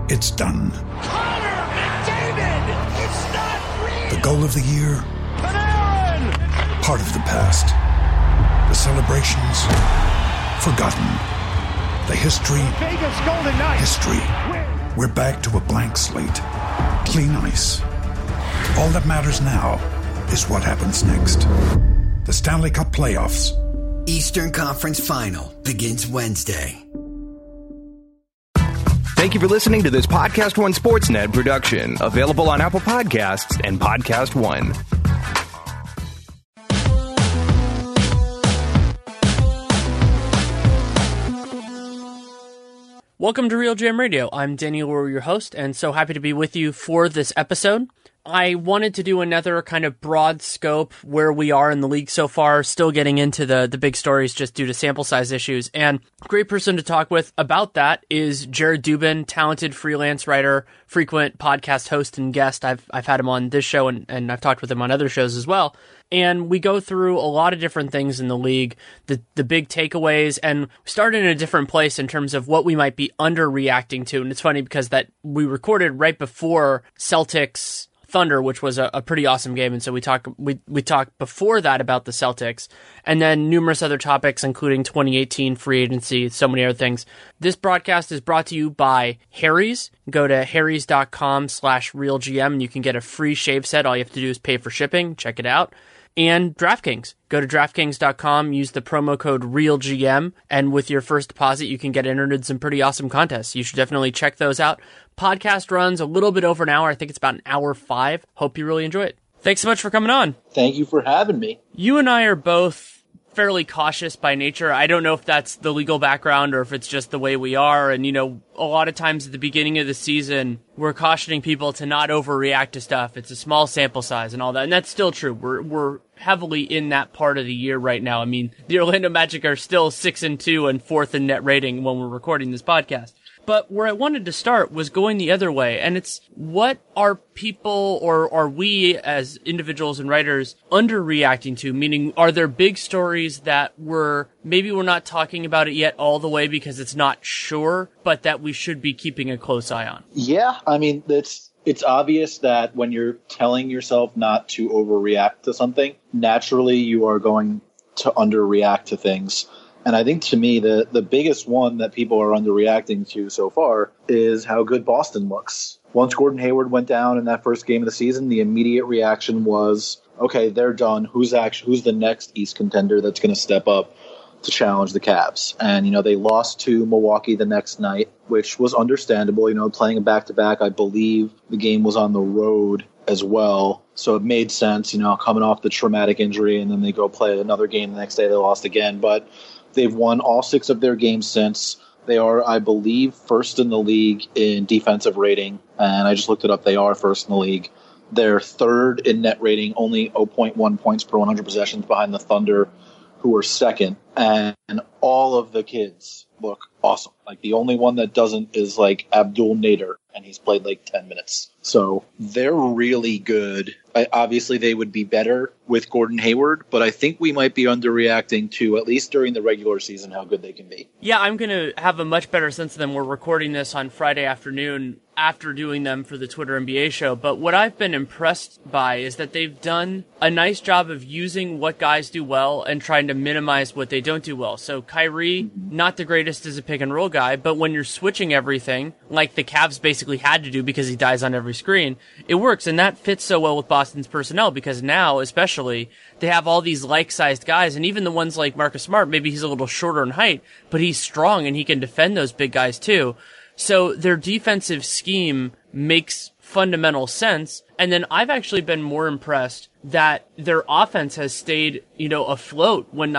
It's done. Connor McDavid! It's not real! The goal of the year? Panarin! Part of the past. The celebrations? Forgotten. The history? Vegas Golden Knights! History. We're back to a blank slate. Clean ice. All that matters now is what happens next. The Stanley Cup Playoffs. Eastern Conference Final begins Wednesday. Thank you for listening to this Podcast One Sportsnet production, available on Apple Podcasts and Podcast One. Welcome to Real GM Radio. I'm Danny Leroux, your host, and so happy to be with you for this episode. I wanted to do another kind of broad scope where we are in the league so far, still getting into the big stories just due to sample size issues. And a great person to talk with about that is Jared Dubin, talented freelance writer, frequent podcast host and guest. I've had him on this show and I've talked with him on other shows as well. And we go through a lot of different things in the league, the big takeaways, and start in a different place in terms of what we might be underreacting to. And it's funny because that we recorded right before Celtics Thunder, which was a pretty awesome game, and so we talked before that about the Celtics, and then numerous other topics, including 2018 free agency, so many other things. This broadcast is brought to you by Harry's. Go to harrys.com/realgm, and you can get a free shave set. All you have to do is pay for shipping. Check it out. And DraftKings. Go to DraftKings.com, use the promo code REALGM, and with your first deposit, you can get entered in some pretty awesome contests. You should definitely check those out. Podcast runs a little bit over an hour. I think it's about an hour 5. Hope you really enjoy it. Thanks so much for coming on. Thank you for having me. You and I are both fairly cautious by nature. I don't know if that's the legal background or if it's just the way we are. And, a lot of times at the beginning of the season, we're cautioning people to not overreact to stuff. It's a small sample size and all that. And that's still true. We're heavily in that part of the year right now. I mean, the Orlando Magic are still 6-2 and 4th in net rating when we're recording this podcast. But where I wanted to start was going the other way, and it's what are people or are we as individuals and writers underreacting to? Meaning, are there big stories that maybe we're not talking about it yet all the way because it's not sure, but that we should be keeping a close eye on? Yeah, I mean, it's obvious that when you're telling yourself not to overreact to something, naturally you are going to underreact to things. And I think, to me, the biggest one that people are underreacting to so far is how good Boston looks. Once Gordon Hayward went down in that first game of the season, the immediate reaction was, okay, they're done. Who's the next East contender that's going to step up to challenge the Cavs? And, they lost to Milwaukee the next night, which was understandable. Playing a back-to-back, I believe the game was on the road as well. So it made sense, coming off the traumatic injury, and then they go play another game the next day. They lost again. But they've won all 6 of their games since. They are, I believe, first in the league in defensive rating. And I just looked it up. They are first in the league. They're third in net rating, only 0.1 points per 100 possessions behind the Thunder, who are second. And all of the kids look awesome. Like, the only one that doesn't is, Abdul Nader, and he's played 10 minutes. So they're really good. Obviously, they would be better with Gordon Hayward, but I think we might be underreacting to, at least during the regular season, how good they can be. Yeah, I'm going to have a much better sense of them. We're recording this on Friday afternoon after doing them for the Twitter NBA show. But what I've been impressed by is that they've done a nice job of using what guys do well and trying to minimize what they don't do well. So Kyrie, not the greatest as a pick and roll guy, but when you're switching everything, like the Cavs basically had to do because he dies on every screen, it works. And that fits so well with Boston's personnel because now, especially, they have all these like-sized guys, and even the ones like Marcus Smart, maybe he's a little shorter in height, but he's strong and he can defend those big guys too. So their defensive scheme makes fundamental sense. And then I've actually been more impressed that their offense has stayed, afloat when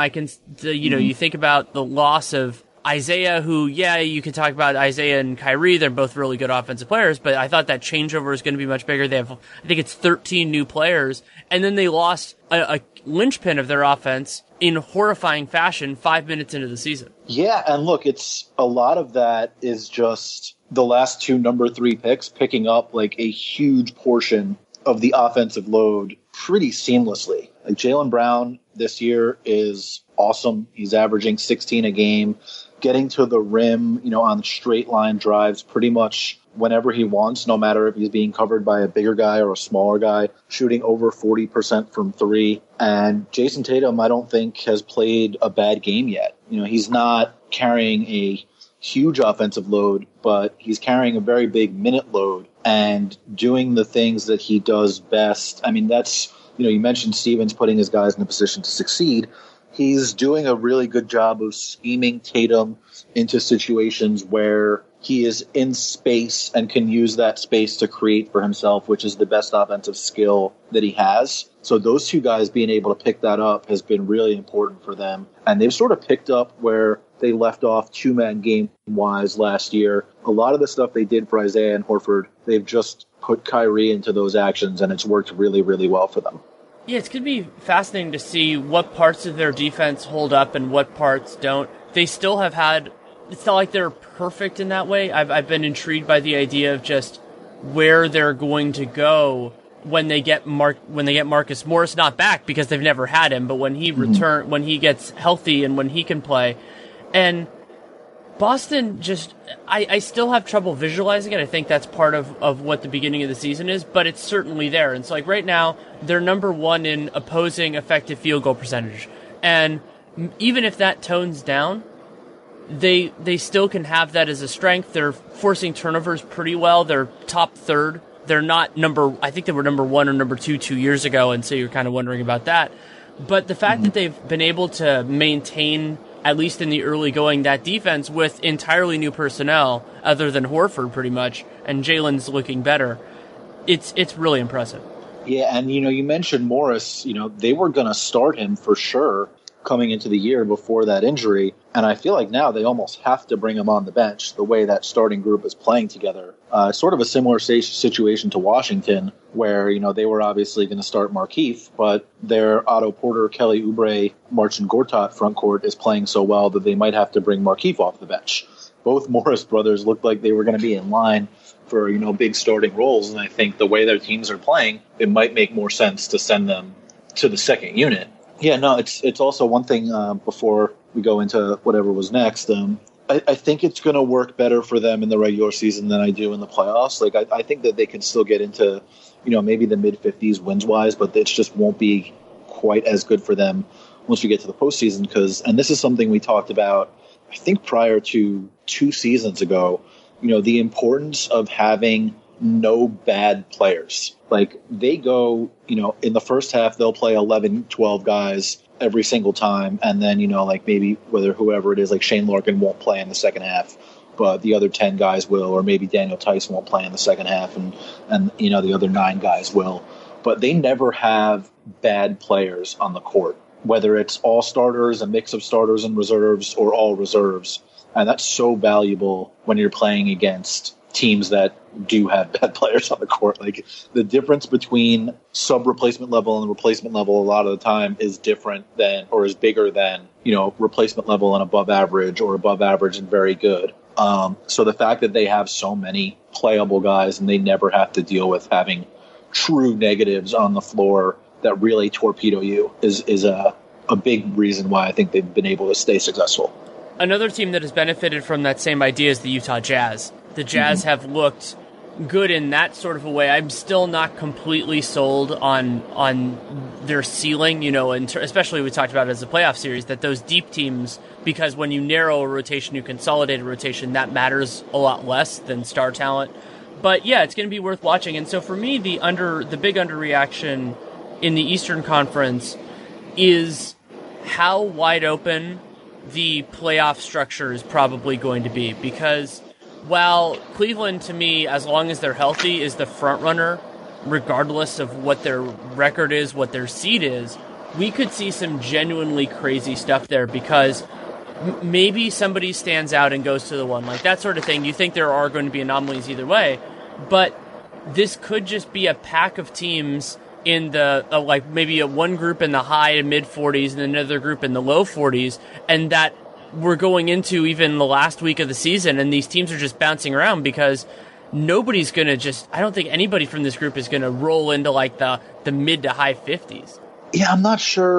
you think about the loss of Isaiah, who, you can talk about Isaiah and Kyrie. They're both really good offensive players, but I thought that changeover is going to be much bigger. They have, I think it's 13 new players, and then they lost a linchpin of their offense in horrifying fashion 5 minutes into the season. Yeah, and look, it's a lot of that is just the last 2 number 3 picks picking up a huge portion of the offensive load pretty seamlessly. Jaylen Brown this year is awesome. He's averaging 16 a game, getting to the rim, on straight line drives pretty much whenever he wants, no matter if he's being covered by a bigger guy or a smaller guy, shooting over 40% from three. And Jason Tatum, I don't think, has played a bad game yet. He's not carrying a huge offensive load, but he's carrying a very big minute load and doing the things that he does best. I mean, that's, you mentioned Stevens putting his guys in a position to succeed. He's doing a really good job of scheming Tatum into situations where he is in space and can use that space to create for himself, which is the best offensive skill that he has. So those two guys being able to pick that up has been really important for them. And they've sort of picked up where they left off two-man game-wise last year. A lot of the stuff they did for Isaiah and Horford, they've just put Kyrie into those actions, and it's worked really, really well for them. Yeah, it's going to be fascinating to see what parts of their defense hold up and what parts don't. They still have had... It's not like they're perfect in that way. I've been intrigued by the idea of just where they're going to go when they get Marcus Morris not back, because they've never had him, but when he when he gets healthy and when he can play. And Boston just, I still have trouble visualizing it. I think that's part of what the beginning of the season is, but it's certainly there. And so like right now, they're number one in opposing effective field goal percentage. And even if that tones down, they still can have that as a strength. They're forcing turnovers pretty well. They're top third. They're not I think they were number one or number 2 years ago, and so you're kind of wondering about that. But the fact that they've been able to maintain, at least in the early going, that defense with entirely new personnel, other than Horford pretty much, and Jalen's looking better, it's really impressive. Yeah, and you mentioned Morris, they were going to start him for sure coming into the year before that injury, and I feel like now they almost have to bring him on the bench the way that starting group is playing together. Sort of a similar situation to Washington, where they were obviously going to start Markieff, but their Otto Porter, Kelly Oubre, Marcin Gortat front court is playing so well that they might have to bring Markieff off the bench. Both Morris brothers looked like they were going to be in line for big starting roles, and I think the way their teams are playing, it might make more sense to send them to the second unit. Yeah, no, it's also one thing before we go into whatever was next. I think it's going to work better for them in the regular season than I do in the playoffs. Like I think that they can still get into, maybe the mid-50s wins-wise, but it just won't be quite as good for them once we get to the postseason. And this is something we talked about, I think, prior to 2 seasons ago. The importance of having no bad players. Like they go, in the first half, they'll play 11, 12 guys every single time. And then, like maybe whoever it is, like Shane Larkin won't play in the second half, but the other 10 guys will, or maybe Daniel Tice won't play in the second half. And the other 9 guys will, but they never have bad players on the court, whether it's all starters, a mix of starters and reserves, or all reserves. And that's so valuable when you're playing against teams that do have bad players on the court. Like the difference between sub-replacement level and replacement level a lot of the time is different than, or is bigger than, replacement level and above average, or above average and very good. So the fact that they have so many playable guys and they never have to deal with having true negatives on the floor that really torpedo you is a big reason why I think they've been able to stay successful. Another team that has benefited from that same idea is the Utah Jazz. The Jazz have looked good in that sort of a way. I'm still not completely sold on their ceiling, and especially we talked about it as a playoff series, that those deep teams, because when you narrow a rotation, you consolidate a rotation, that matters a lot less than star talent. But yeah, it's going to be worth watching. And so for me, the big underreaction in the Eastern Conference is how wide open the playoff structure is probably going to be, because while Cleveland, to me, as long as they're healthy, is the front runner, regardless of what their record is, what their seed is, we could see some genuinely crazy stuff there, because maybe somebody stands out and goes to the one, like that sort of thing. You think there are going to be anomalies either way, but this could just be a pack of teams in the like maybe a one group in the high and mid 40s and another group in the low 40s, and that we're going into even the last week of the season and these teams are just bouncing around, because nobody's going to I don't think anybody from this group is going to roll into like the mid to high 50s. Yeah, I'm not sure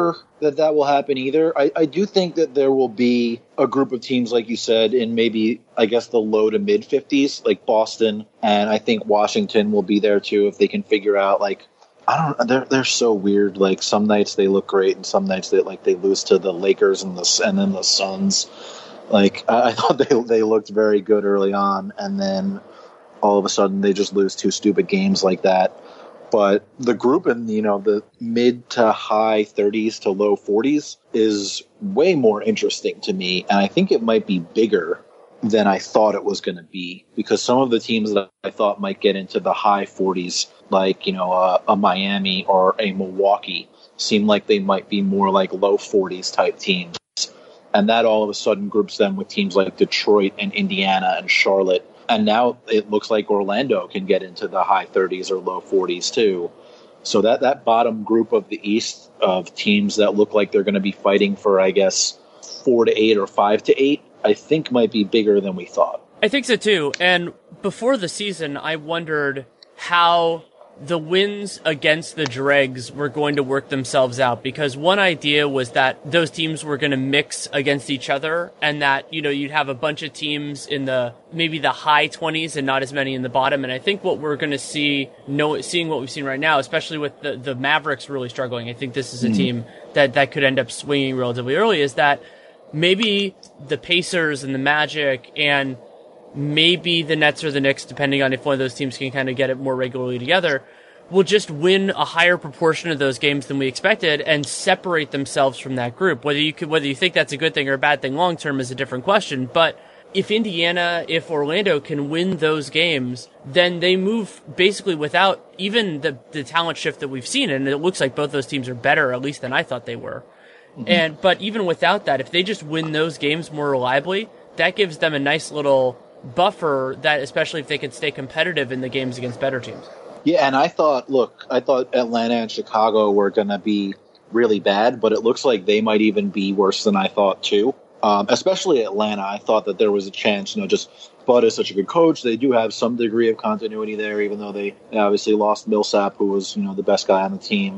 that will happen either. I do think that there will be a group of teams, like you said, in maybe, I guess, the low to mid 50s, like Boston, and I think Washington will be there too if they can figure out, like, I don't. They're so weird. Like, some nights they look great, and some nights they lose to the Lakers and then the Suns. Like, I thought they looked very good early on, and then all of a sudden they just lose 2 stupid games like that. But the group in, the mid to high 30s to low 40s is way more interesting to me. And I think it might be bigger than I thought it was going to be, because some of the teams that I thought might get into the high 40s, like, a Miami or a Milwaukee, seem like they might be more like low 40s type teams. And that all of a sudden groups them with teams like Detroit and Indiana and Charlotte. And now it looks like Orlando can get into the high 30s or low 40s too. So that bottom group of the East of teams that look like they're going to be fighting for, I guess, 4 to 8 or 5 to 8, I think might be bigger than we thought. I think so too. And before the season, I wondered how the wins against the dregs were going to work themselves out, because one idea was that those teams were going to mix against each other, and that, you'd have a bunch of teams in maybe the high 20s and not as many in the bottom. And I think what we're going to seeing what we've seen right now, especially with the Mavericks really struggling, I think this is a team that could end up swinging relatively early, is that maybe the Pacers and the Magic and maybe the Nets or the Knicks, depending on if one of those teams can kind of get it more regularly together, will just win a higher proportion of those games than we expected and separate themselves from that group. Whether you think that's a good thing or a bad thing long term is a different question. But if Orlando can win those games, then they move basically without even the talent shift that we've seen. And it looks like both those teams are better, at least than I thought they were. Mm-hmm. But even without that, if they just win those games more reliably, that gives them a nice little buffer, that especially if they can stay competitive in the games against better teams. Yeah, and I thought Atlanta and Chicago were going to be really bad, but it looks like they might even be worse than I thought too. Especially Atlanta, I thought that there was a chance, just Bud is such a good coach. They do have some degree of continuity there, even though they obviously lost Millsap, who was, the best guy on the team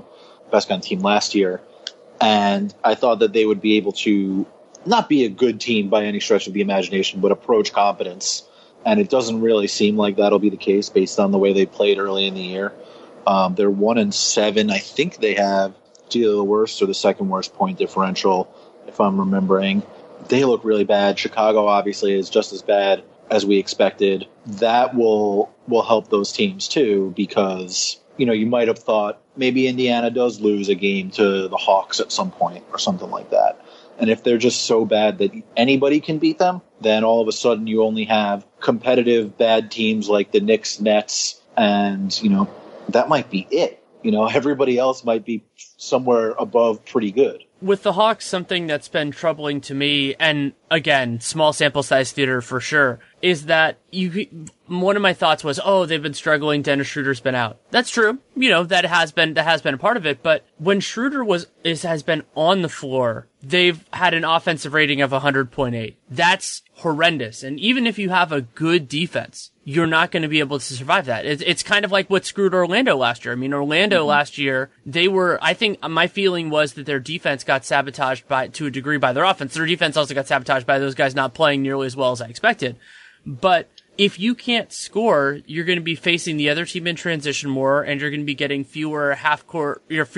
last year. And I thought that they would be able to not be a good team by any stretch of the imagination, but approach competence. And it doesn't really seem like that'll be the case based on the way they played early in the year. They're 1-7. I think they have either the worst or the second worst point differential, if I'm remembering. They look really bad. Chicago obviously is just as bad as we expected. That will help those teams too, because you might have thought maybe Indiana does lose a game to the Hawks at some point or something like that. And if they're just so bad that anybody can beat them, then all of a sudden you only have competitive bad teams like the Knicks, Nets, and, that might be it. Everybody else might be somewhere above pretty good. With the Hawks, something that's been troubling to me, and again, small sample size theater for sure, is that one of my thoughts was, they've been struggling, Dennis Schroeder's been out. That's true. That has been a part of it, but when Schroeder has been on the floor, they've had an offensive rating of 100.8. That's horrendous. And even if you have a good defense, you're not going to be able to survive that. It's kind of like what screwed Orlando last year. I mean, Orlando last year, I think my feeling was that their defense got sabotaged to a degree by their offense. Their defense also got sabotaged by those guys not playing nearly as well as I expected. But if you can't score, you're going to be facing the other team in transition more, and you're going to be getting more half-court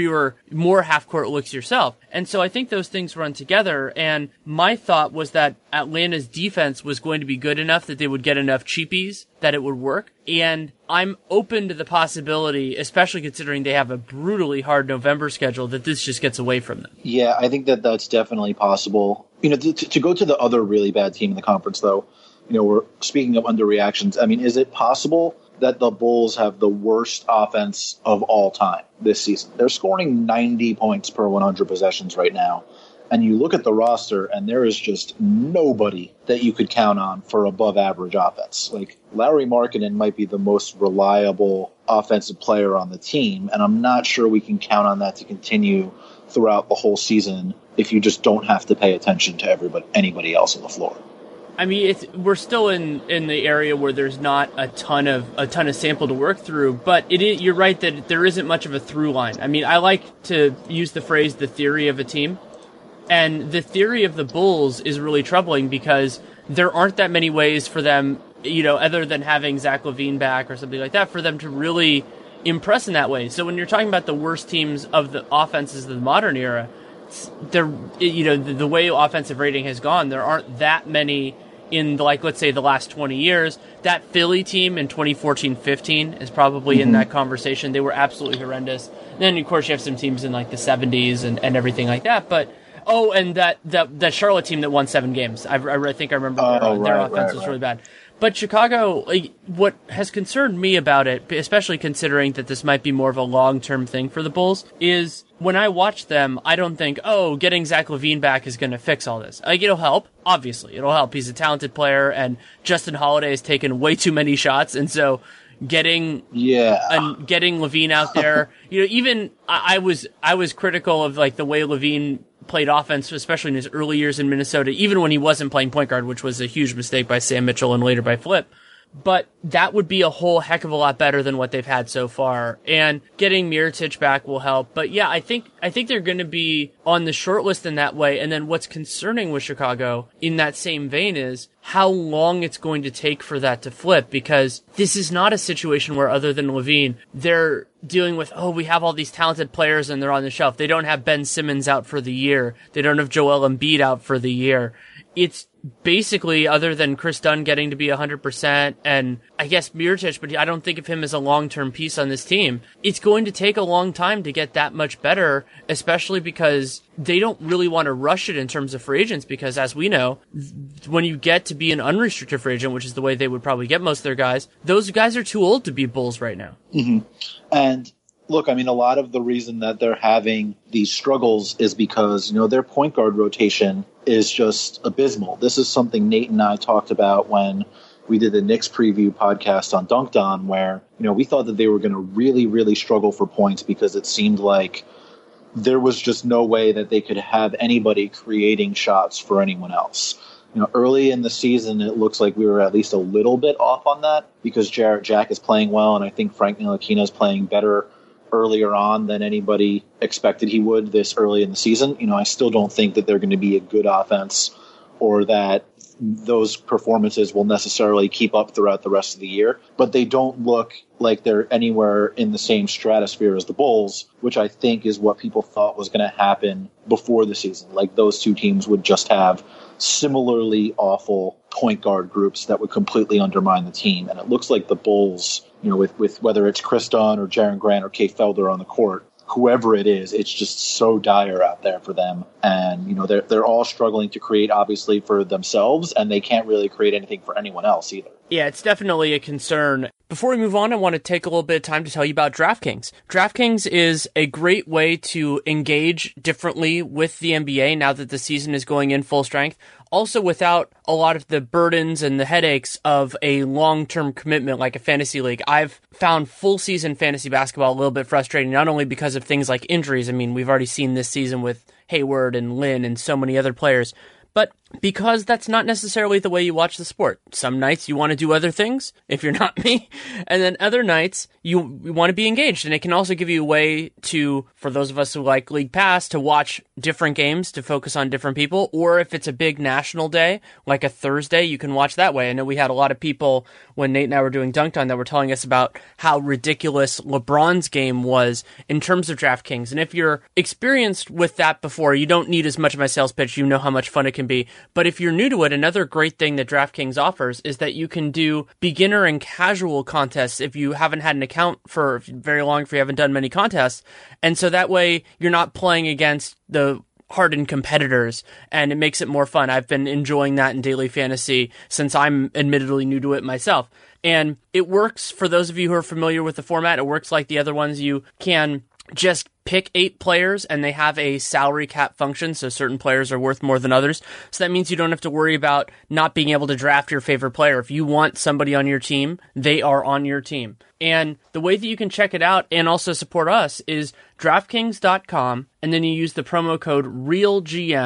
looks yourself. And so I think those things run together, and my thought was that Atlanta's defense was going to be good enough that they would get enough cheapies that it would work. And I'm open to the possibility, especially considering they have a brutally hard November schedule, that this just gets away from them. Yeah, I think that that's definitely possible. To go to the other really bad team in the conference, though, we're speaking of underreactions. I mean, is it possible that the Bulls have the worst offense of all time this season? They're scoring 90 points per 100 possessions right now. And you look at the roster, and there is just nobody that you could count on for above average offense. Like, Lauri Markkanen might be the most reliable offensive player on the team, and I'm not sure we can count on that to continue throughout the whole season if you just don't have to pay attention to anybody else on the floor. I mean, we're still in the area where there's not a ton of sample to work through, but you're right that there isn't much of a through line. I mean, I like to use the phrase "the theory of a team," and the theory of the Bulls is really troubling because there aren't that many ways for them, other than having Zach LaVine back or something like that, for them to really impress in that way. So when you're talking about the worst teams of the offenses of the modern era, the way offensive rating has gone, there aren't that many in let's say the last 20 years. That Philly team in 2014-15 is probably in that conversation. They were absolutely horrendous. Then of course you have some teams in like the 70s and everything like that. But and that Charlotte team that won 7 games. I think I remember their offense was really bad. But Chicago, what has concerned me about it, especially considering that this might be more of a long-term thing for the Bulls, is when I watch them, I don't think, getting Zach LaVine back is going to fix all this. It'll help. Obviously, it'll help. He's a talented player, and Justin Holiday has taken way too many shots, and so getting LaVine out there, even I was critical of the way LaVine played offense, especially in his early years in Minnesota, even when he wasn't playing point guard, which was a huge mistake by Sam Mitchell and later by Flip. But that would be a whole heck of a lot better than what they've had so far. And getting Mirotić back will help. But yeah, I think they're going to be on the short list in that way. And then what's concerning with Chicago in that same vein is how long it's going to take for that to flip, because this is not a situation where, other than LaVine, they're dealing with, we have all these talented players and they're on the shelf. They don't have Ben Simmons out for the year. They don't have Joel Embiid out for the year. It's basically, other than Chris Dunn getting to be 100% and I guess Mirotić, but I don't think of him as a long-term piece on this team. It's going to take a long time to get that much better, especially because they don't really want to rush it in terms of free agents, because as we know, when you get to be an unrestricted free agent, which is the way they would probably get most of their guys, those guys are too old to be Bulls right now. Mm-hmm. And look, I mean, a lot of the reason that they're having these struggles is because, their point guard rotation is just abysmal. This is something Nate and I talked about when we did the Knicks preview podcast on Dunked On, where, we thought that they were going to really, really struggle for points because it seemed like there was just no way that they could have anybody creating shots for anyone else. Early in the season, it looks like we were at least a little bit off on that because Jarrett Jack is playing well, and I think Frank Ntilikina is playing better earlier on than anybody expected he would this early in the season. I still don't think that they're going to be a good offense or that those performances will necessarily keep up throughout the rest of the year, but they don't look like they're anywhere in the same stratosphere as the Bulls, which I think is what people thought was going to happen before the season. Like those two teams would just have similarly awful point guard groups that would completely undermine the team. And it looks like the Bulls, with whether it's Chris Dunn or Jaren Grant or Kay Felder on the court, whoever it is, it's just so dire out there for them. And, they're all struggling to create, obviously, for themselves, and they can't really create anything for anyone else either. Yeah, it's definitely a concern. Before we move on, I want to take a little bit of time to tell you about DraftKings. DraftKings is a great way to engage differently with the NBA now that the season is going in full strength. Also without a lot of the burdens and the headaches of a long-term commitment like a fantasy league. I've found full season fantasy basketball a little bit frustrating, not only because of things like injuries. I mean, we've already seen this season with Hayward and Lynn and so many other players, but because that's not necessarily the way you watch the sport. Some nights you want to do other things, if you're not me, and then other nights you want to be engaged. And it can also give you a way to, for those of us who like League Pass, to watch different games, to focus on different people. Or if it's a big national day, like a Thursday, you can watch that way. I know we had a lot of people when Nate and I were doing Dunked On that were telling us about how ridiculous LeBron's game was in terms of DraftKings. And if you're experienced with that before, you don't need as much of my sales pitch. You know how much fun it can be. But if you're new to it, another great thing that DraftKings offers is that you can do beginner and casual contests if you haven't had an account for very long, if you haven't done many contests. And so that way you're not playing against the hardened competitors, and it makes it more fun. I've been enjoying that in daily fantasy since I'm admittedly new to it myself. And it works for those of you who are familiar with the format. It works like the other ones. You can just pick 8 players and they have a salary cap function, so certain players are worth more than others. So that means you don't have to worry about not being able to draft your favorite player. If you want somebody on your team, they are on your team. And the way that you can check it out and also support us is DraftKings.com, and then you use the promo code REALGM,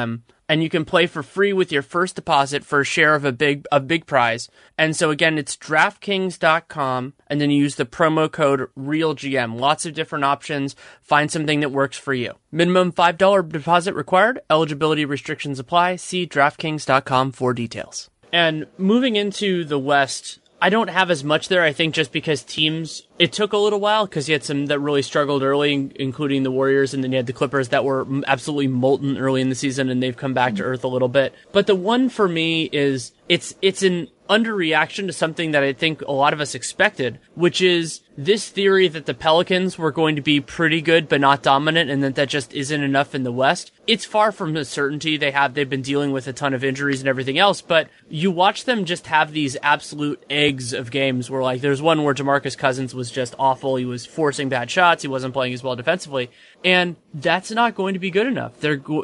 and you can play for free with your first deposit for a share of a big prize. And so again, it's DraftKings.com, and then you use the promo code REALGM. Lots of different options. Find something that works for you. Minimum $5 deposit required. Eligibility restrictions apply. See DraftKings.com for details. And moving into the West, I don't have as much there, I think, just because teams, it took a little while because you had some that really struggled early, including the Warriors, and then you had the Clippers that were absolutely molten early in the season, and they've come back to earth a little bit. But the one for me is, it's an underreaction to something that I think a lot of us expected, which is this theory that the Pelicans were going to be pretty good but not dominant, and that just isn't enough in the West. It's far from a certainty. They've been dealing with a ton of injuries and everything else, but you watch them just have these absolute eggs of games where, like, there's one where DeMarcus Cousins was just awful. He was forcing bad shots. He wasn't playing as well defensively, and that's not going to be good enough.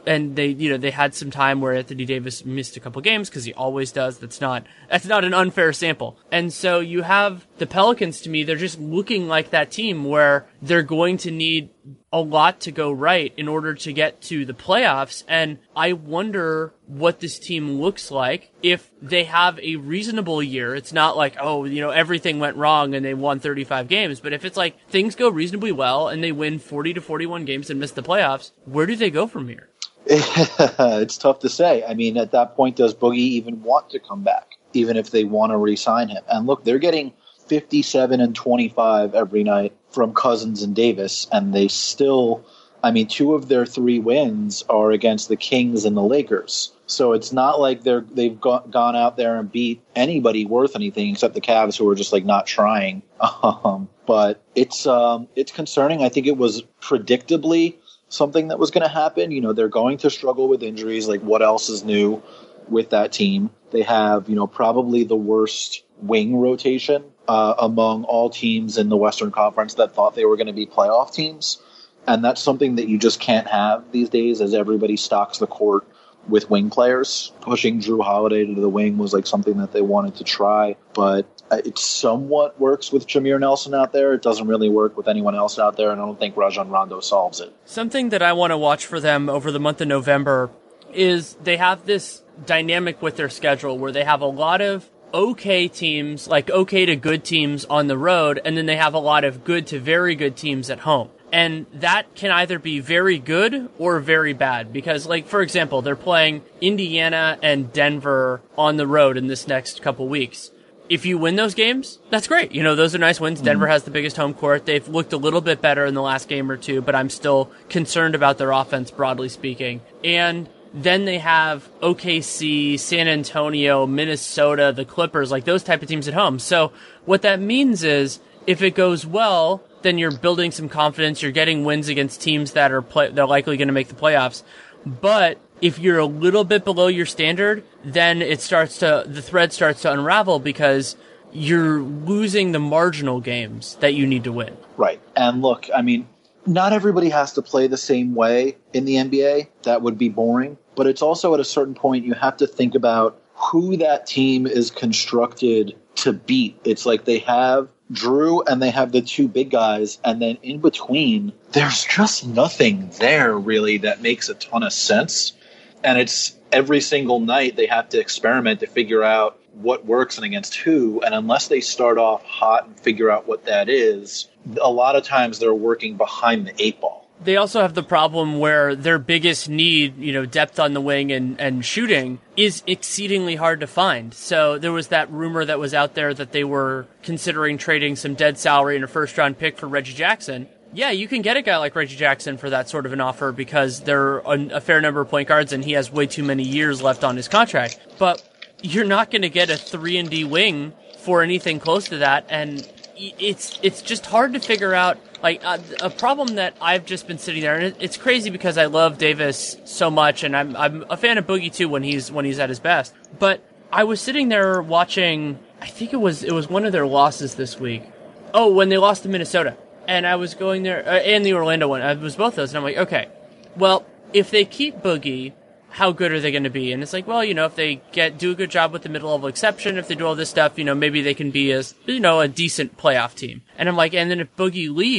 They had some time where Anthony Davis missed a couple games because he always does. That's not an unfair sample. And so you have the Pelicans, to me, they're just looking like that team where they're going to need a lot to go right in order to get to the playoffs. And I wonder what this team looks like if they have a reasonable year. It's not like, everything went wrong and they won 35 games. But if it's like things go reasonably well and they win 40 to 41 games and miss the playoffs, where do they go from here? It's tough to say. I mean, at that point, does Boogie even want to come back, even if they want to re-sign him? And look, they're getting 57 and 25 every night from Cousins and Davis, and they still, two of their 3 wins are against the Kings and the Lakers. So it's not like they've gone out there and beat anybody worth anything except the Cavs, who are just like not trying. But it's concerning. I think it was predictably something that was going to happen. They're going to struggle with injuries. Like, what else is new with that team? They have, probably the worst wing rotation among all teams in the Western Conference that thought they were going to be playoff teams. And that's something that you just can't have these days, as everybody stocks the court with wing players. Pushing Drew Holiday to the wing was like something that they wanted to try, but it somewhat works with Jameer Nelson out there. It doesn't really work with anyone else out there, and I don't think Rajon Rondo solves it. Something that I want to watch for them over the month of November is they have this dynamic with their schedule where they have a lot of okay teams, like okay to good teams on the road, and then they have a lot of good to very good teams at home. And that can either be very good or very bad because, like, for example, they're playing Indiana and Denver on the road in this next couple weeks. If you win those games, that's great. Those are nice wins. Denver has the biggest home court. They've looked a little bit better in the last game or two, but I'm still concerned about their offense, broadly speaking. And then they have OKC, San Antonio, Minnesota, the Clippers, like those type of teams at home. So what that means is if it goes well, then you're building some confidence. You're getting wins against teams that are they're likely going to make the playoffs. But if you're a little bit below your standard, then the thread starts to unravel because you're losing the marginal games that you need to win. Right. And look, not everybody has to play the same way in the NBA. That would be boring. But it's also at a certain point you have to think about who that team is constructed to beat. It's like they have Drew and they have the 2 big guys, and then in between, there's just nothing there really that makes a ton of sense. And it's every single night they have to experiment to figure out what works and against who. And unless they start off hot and figure out what that is, a lot of times they're working behind the 8 ball. They also have the problem where their biggest need, depth on the wing and shooting, is exceedingly hard to find. So there was that rumor that was out there that they were considering trading some dead salary and a first-round pick for Reggie Jackson. Yeah, you can get a guy like Reggie Jackson for that sort of an offer because there are a fair number of point guards and he has way too many years left on his contract. But you're not going to get a 3-and-D wing for anything close to that, and it's just hard to figure out. Like, a problem that I've just been sitting there, and it's crazy because I love Davis so much, and I'm a fan of Boogie too when he's at his best. But I was sitting there watching, I think it was one of their losses this week. Oh, when they lost to Minnesota. And I was going there, and the Orlando one. It was both those, and I'm like, okay, well, if they keep Boogie, how good are they going to be? And it's like, well, if they do a good job with the mid-level exception, if they do all this stuff, maybe they can be a decent playoff team. And I'm like, and then if Boogie leaves,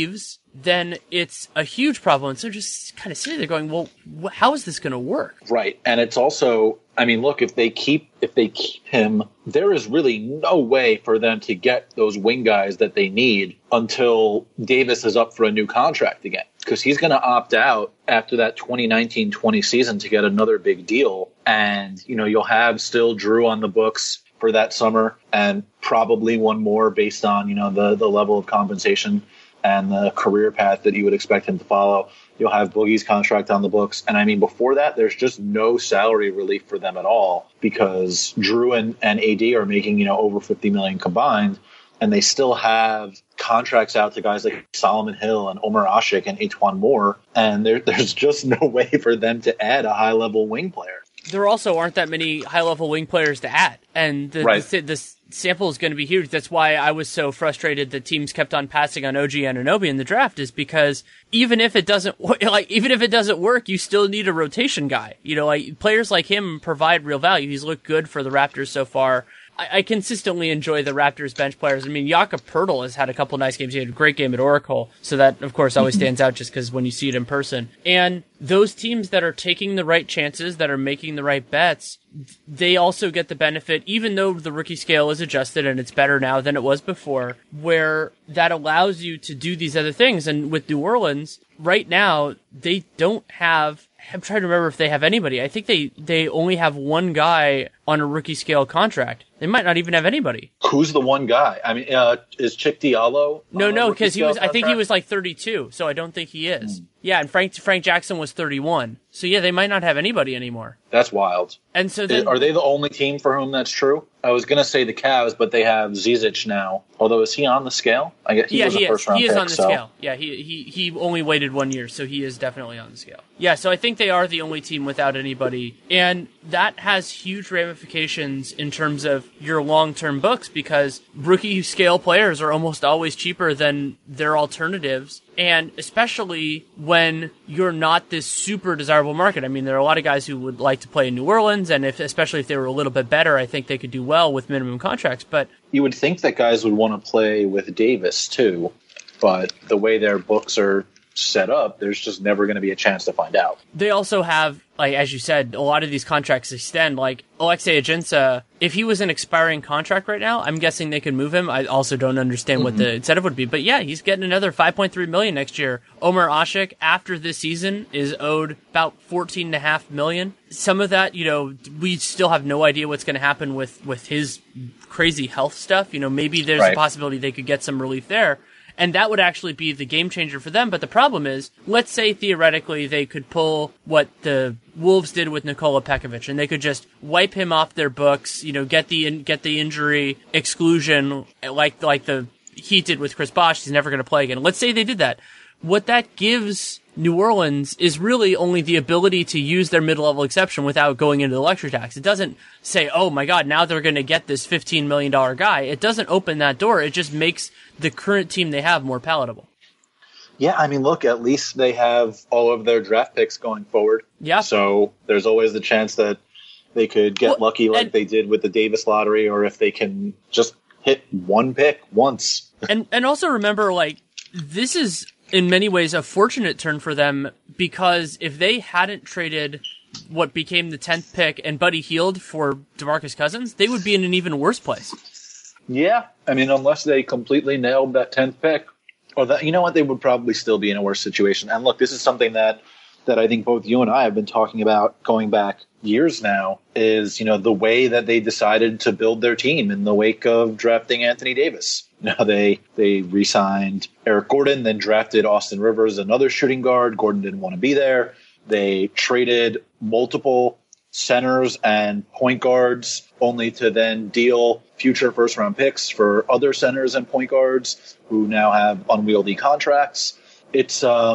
then it's a huge problem. And so just kind of sitting there going, well, how is this going to work? Right. And it's also, I mean, look, if they keep him, there is really no way for them to get those wing guys that they need until Davis is up for a new contract again, because he's going to opt out after that 2019-20 season to get another big deal. And, you know, you'll have still Drew on the books for that summer and probably one more based on, you know, the level of compensation and the career path that you would expect him to follow. You'll have Boogie's contract on the books. And I mean, before that, there's just no salary relief for them at all, because Drew and AD are making, you know, over $50 million combined. And they still have contracts out to guys like Solomon Hill and Omer Asik and Etuan Moore. And there's just no way for them to add a high level wing player. There also aren't that many high-level wing players to add, and the sample is going to be huge. That's why I was so frustrated that teams kept on passing on OG Anunoby in the draft, is because even if it doesn't work, you still need a rotation guy. You know, like players like him provide real value. He's looked good for the Raptors so far. I consistently enjoy the Raptors bench players. I mean, Jakob Poeltl has had a couple nice games. He had a great game at Oracle, so that, of course, always stands out just because when you see it in person. And those teams that are taking the right chances, that are making the right bets, they also get the benefit, even though the rookie scale is adjusted and it's better now than it was before, where that allows you to do these other things. And with New Orleans, right now, they don't have... I'm trying to remember if they have anybody. I think they only have one guy on a rookie scale contract. They might not even have anybody. Who's the one guy? I mean, is Cheick Diallo? No, because I think he was like 32, so I don't think he is. Yeah, and Frank Jackson was 31. So yeah, they might not have anybody anymore. That's wild. And so then, are they the only team for whom that's true? I was going to say the Cavs, but they have Zizic now. Although, is he on the scale? I guess he was a first-round pick. He is on the scale. Yeah, he only waited 1 year, so he is definitely on the scale. Yeah, so I think they are the only team without anybody. And that has huge ramifications in terms of your long-term books, because rookie scale players are almost always cheaper than their alternatives. And especially when you're not this super desirable market. I mean, there are a lot of guys who would like to play in New Orleans, and especially if they were a little bit better, I think they could do well with minimum contracts. But you would think that guys would want to play with Davis too, but the way their books are set up, there's just never going to be a chance to find out. They also have, like, as you said, a lot of these contracts extend. Like Alexei Ajinça, if he was an expiring contract right now, I'm guessing they could move him. I also don't understand what the incentive would be. But yeah, he's getting another $5.3 million next year. Omer Asik, after this season, is owed about $14.5 million. Some of that, you know, we still have no idea what's going to happen with his crazy health stuff. You know, maybe there's a possibility they could get some relief there. And that would actually be the game changer for them. But the problem is, let's say theoretically they could pull what the Wolves did with Nikola Pekovic, and they could just wipe him off their books, you know, get the injury exclusion like the Heat did with Chris Bosh. He's never going to play again. Let's say they did that. What that gives New Orleans is really only the ability to use their mid-level exception without going into the luxury tax. It doesn't say, oh my God, now they're going to get this $15 million guy. It doesn't open that door. It just makes the current team they have more palatable. Yeah, I mean, look, at least they have all of their draft picks going forward. Yeah. So there's always the chance that they could get lucky like they did with the Davis lottery, or if they can just hit one pick once. and also remember, like, this is in many ways a fortunate turn for them, because if they hadn't traded what became the 10th pick and Buddy Hield for DeMarcus Cousins, they would be in an even worse place. Yeah, I mean, unless they completely nailed that 10th pick, or that, you know what, they would probably still be in a worse situation. And look, this is something that I think both you and I have been talking about going back years now, is, you know, the way that they decided to build their team in the wake of drafting Anthony Davis. Now they re-signed Eric Gordon, then drafted Austin Rivers, another shooting guard. Gordon didn't want to be there. They traded multiple centers and point guards, only to then deal future first-round picks for other centers and point guards who now have unwieldy contracts. It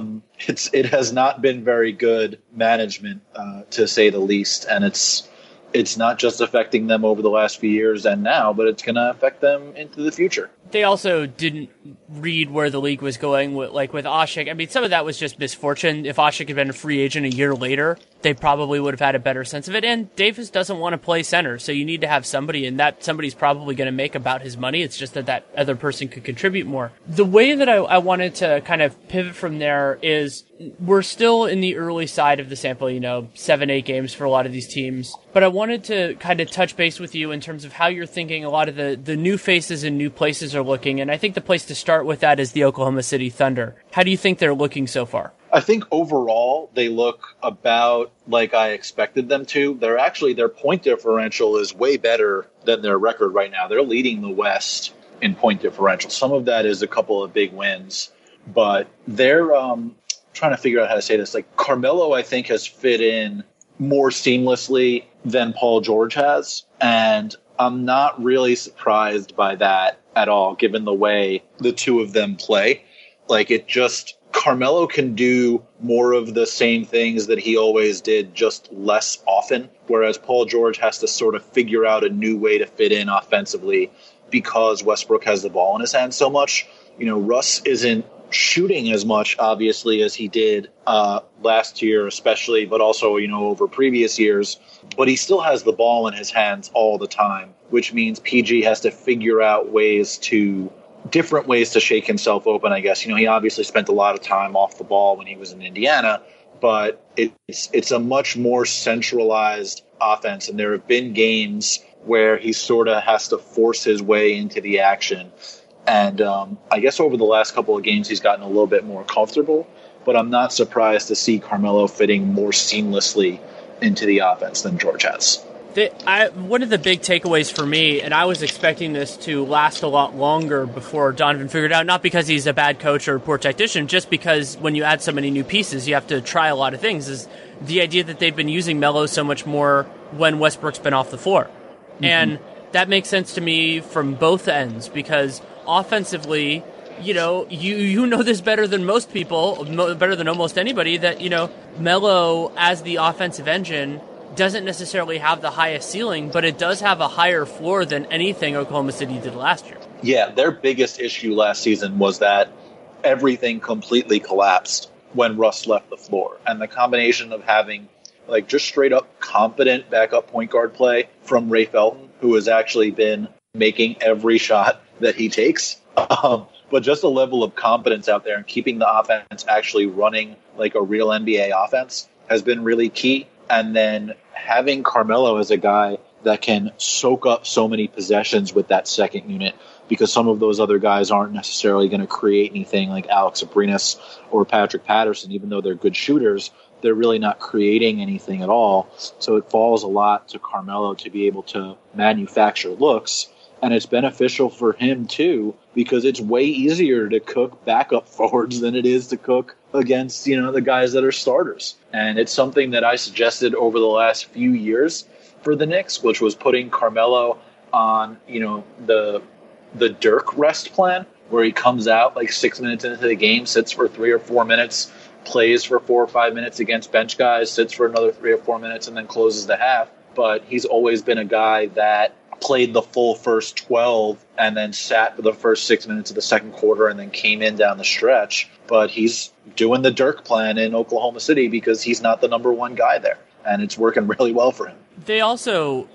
has not been very good management, to say the least, and it's not just affecting them over the last few years and now, but it's going to affect them into the future. They also didn't read where the league was going with Asik. I mean, some of that was just misfortune. If Asik had been a free agent a year later, they probably would have had a better sense of it. And Davis doesn't want to play center, so you need to have somebody, and that somebody's probably going to make about his money. It's just that other person could contribute more. The way that I wanted to kind of pivot from there is we're still in the early side of the sample, 7-8 games for a lot of these teams. But I wanted to kind of touch base with you in terms of how you're thinking a lot of the new faces and new places are looking. And I think the place to start with that is the Oklahoma City Thunder. How do you think they're looking so far? I think overall they look about like I expected them to. Their point differential is way better than their record right now. They're leading the West in point differential. Some of that is a couple of big wins, but they're trying to figure out how to say this. Like Carmelo, I think, has fit in more seamlessly than Paul George has, and I'm not really surprised by that at all, given the way the two of them play. Carmelo can do more of the same things that he always did, just less often, whereas Paul George has to sort of figure out a new way to fit in offensively because Westbrook has the ball in his hand so much. Russ isn't shooting as much, obviously, as he did last year, especially, but also, over previous years. But he still has the ball in his hands all the time, which means PG has to figure out different ways to shake himself open, I guess. He obviously spent a lot of time off the ball when he was in Indiana, but it's a much more centralized offense, and there have been games where he sort of has to force his way into the action. And I guess over the last couple of games, he's gotten a little bit more comfortable, but I'm not surprised to see Carmelo fitting more seamlessly into the offense than George has. One of the big takeaways for me, and I was expecting this to last a lot longer before Donovan figured it out, not because he's a bad coach or a poor tactician, just because when you add so many new pieces, you have to try a lot of things, is the idea that they've been using Melo so much more when Westbrook's been off the floor. Mm-hmm. And that makes sense to me from both ends, because offensively, you know this better than most people, better than almost anybody, that, Melo as the offensive engine doesn't necessarily have the highest ceiling, but it does have a higher floor than anything Oklahoma City did last year. Yeah, their biggest issue last season was that everything completely collapsed when Russ left the floor. And the combination of having just straight up competent backup point guard play from Ray Felton, who has actually been making every shot that he takes, but just a level of competence out there and keeping the offense actually running like a real NBA offense has been really key. And then having Carmelo as a guy that can soak up so many possessions with that second unit, because some of those other guys aren't necessarily going to create anything like Alex Abrinas or Patrick Patterson. Even though they're good shooters, they're really not creating anything at all. So it falls a lot to Carmelo to be able to manufacture looks. And it's beneficial for him, too, because it's way easier to cook backup forwards than it is to cook against, the guys that are starters. And it's something that I suggested over the last few years for the Knicks, which was putting Carmelo on, the Dirk rest plan, where he comes out 6 minutes into the game, sits for 3 or 4 minutes, plays for 4 or 5 minutes against bench guys, sits for another 3 or 4 minutes, and then closes the half. But he's always been a guy that played the full first 12 and then sat for the first 6 minutes of the second quarter and then came in down the stretch. But he's doing the Dirk plan in Oklahoma City because he's not the number one guy there, and it's working really well for him. They also,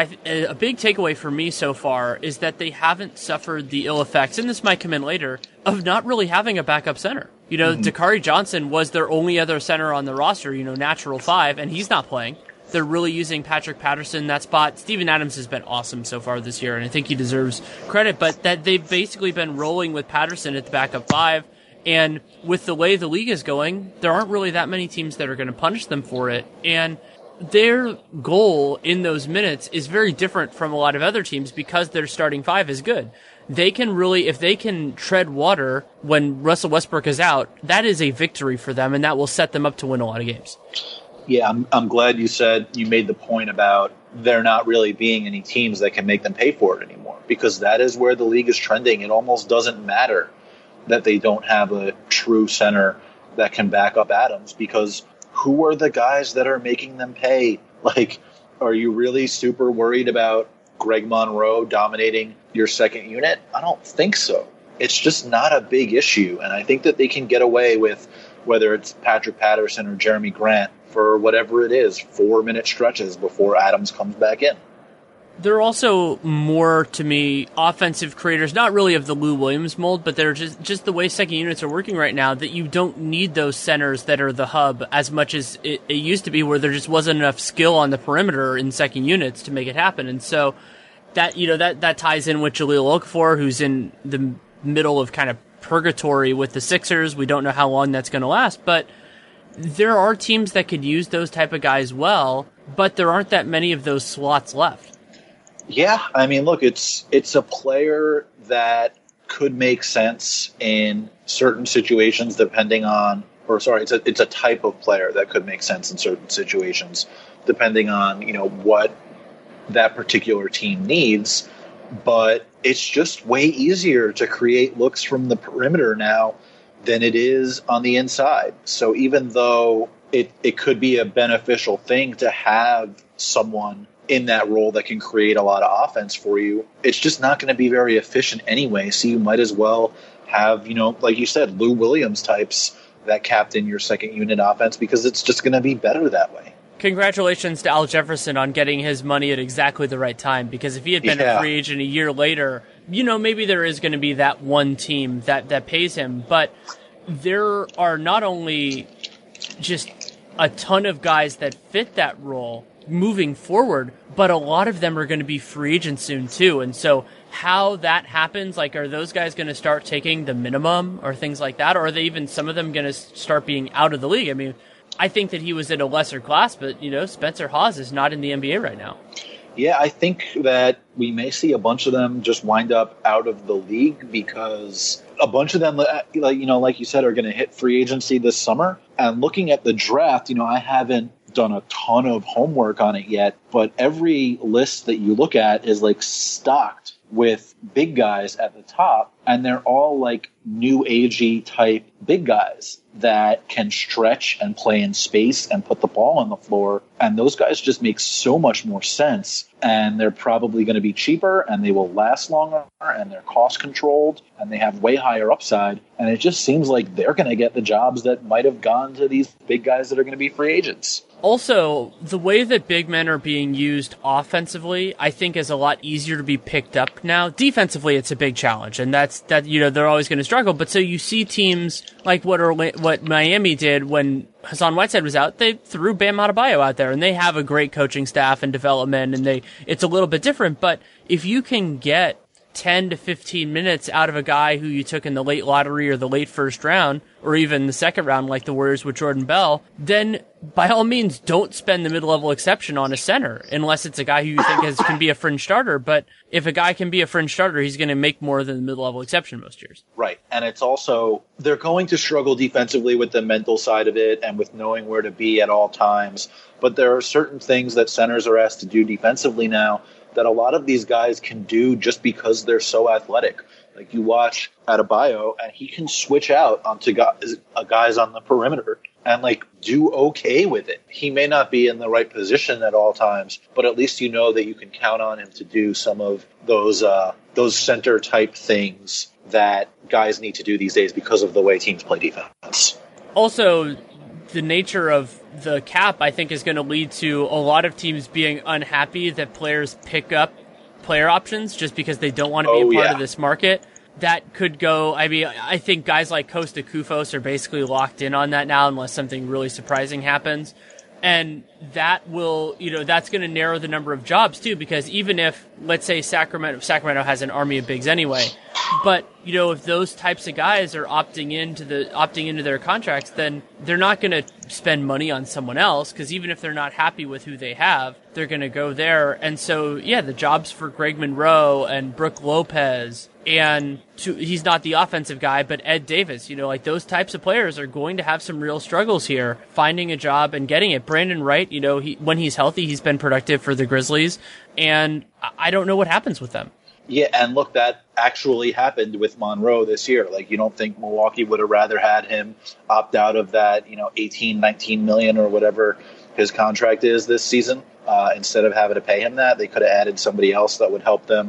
a big takeaway for me so far is that they haven't suffered the ill effects, and this might come in later, of not really having a backup center. Dakari Johnson was their only other center on the roster, natural 5, and he's not playing. They're really using Patrick Patterson in that spot. Steven Adams has been awesome so far this year, and I think he deserves credit, but that they've basically been rolling with Patterson at the backup 5, and with the way the league is going, there aren't really that many teams that are going to punish them for it, and their goal in those minutes is very different from a lot of other teams because their starting 5 is good. They can really, if they can tread water when Russell Westbrook is out, that is a victory for them, and that will set them up to win a lot of games. Yeah, I'm glad you made the point about there not really being any teams that can make them pay for it anymore, because that is where the league is trending. It almost doesn't matter that they don't have a true center that can back up Adams, because who are the guys that are making them pay? Are you really super worried about Greg Monroe dominating your second unit? I don't think so. it's just not a big issue. And I think that they can get away with, whether it's Patrick Patterson or Jeremy Grant, for whatever it is, 4-minute stretches before Adams comes back in. There are also more, to me, offensive creators, not really of the Lou Williams mold, but they're just the way second units are working right now, that you don't need those centers that are the hub as much as it used to be, where there just wasn't enough skill on the perimeter in second units to make it happen. And so that, that ties in with Jahlil Okafor, who's in the middle of kind of purgatory with the Sixers. We don't know how long that's going to last, but there are teams that could use those type of guys well, but there aren't that many of those slots left. Yeah, I mean, look, it's a player that could make sense in certain situations depending on, it's a type of player that could make sense in certain situations depending on, what that particular team needs. But it's just way easier to create looks from the perimeter now than it is on the inside. So even though it could be a beneficial thing to have someone in that role that can create a lot of offense for you, it's just not going to be very efficient anyway. So you might as well have, like you said, Lou Williams types that captain your second unit offense, because it's just going to be better that way. Congratulations to Al Jefferson on getting his money at exactly the right time, because if he had been a free agent a year later, maybe there is going to be that one team that pays him. But there are not only just a ton of guys that fit that role moving forward, but a lot of them are going to be free agents soon too. And so how that happens, like, are those guys going to start taking the minimum or things like that? Or are they even, some of them, going to start being out of the league? I mean, I think that he was in a lesser class, but, Spencer Hawes is not in the NBA right now. Yeah, I think that we may see a bunch of them just wind up out of the league, because a bunch of them, like you said, are going to hit free agency this summer. And looking at the draft, I haven't done a ton of homework on it yet, but every list that you look at is stocked with big guys at the top, and they're all new agey type big guys that can stretch and play in space and put the ball on the floor. And those guys just make so much more sense, and they're probably going to be cheaper, and they will last longer, and they're cost controlled, and they have way higher upside. And it just seems like they're going to get the jobs that might have gone to these big guys that are going to be free agents. Also, the way that big men are being used offensively, I think, is a lot easier to be picked up now. Defensively, it's a big challenge, and they're always going to struggle. But so you see teams like what Miami did when Hassan Whiteside was out. They threw Bam Adebayo out there, and they have a great coaching staff and development, and it's a little bit different. But if you can get 10 to 15 minutes out of a guy who you took in the late lottery or the late first round, or even the second round like the Warriors with Jordan Bell, then by all means don't spend the mid-level exception on a center, unless it's a guy who you think can be a fringe starter. But if a guy can be a fringe starter, he's going to make more than the mid-level exception most years. Right. And it's also, they're going to struggle defensively with the mental side of it and with knowing where to be at all times. But there are certain things that centers are asked to do defensively now that a lot of these guys can do just because they're so athletic. Like, you watch Adebayo, and he can switch out onto guys on the perimeter and do okay with it. He may not be in the right position at all times, but at least you know that you can count on him to do some of those center type things that guys need to do these days because of the way teams play defense. Also, the nature of the cap, I think, is going to lead to a lot of teams being unhappy that players pick up player options just because they don't want to be a part of this market. That could go, I think guys like Costa Koufos are basically locked in on that now unless something really surprising happens. And that will, that's going to narrow the number of jobs too, because even if, let's say Sacramento has an army of bigs anyway, but if those types of guys are opting into their contracts, then they're not going to spend money on someone else, because even if they're not happy with who they have, they're going to go there. And so, the jobs for Greg Monroe and Brook Lopez, and he's not the offensive guy, but Ed Davis, those types of players are going to have some real struggles here, finding a job and getting it. Brandon Wright, when he's healthy, he's been productive for the Grizzlies, and I don't know what happens with them. Yeah, and look, that actually happened with Monroe this year. You don't think Milwaukee would have rather had him opt out of that, 18, 19 million or whatever his contract is this season, instead of having to pay him that? They could have added somebody else that would help them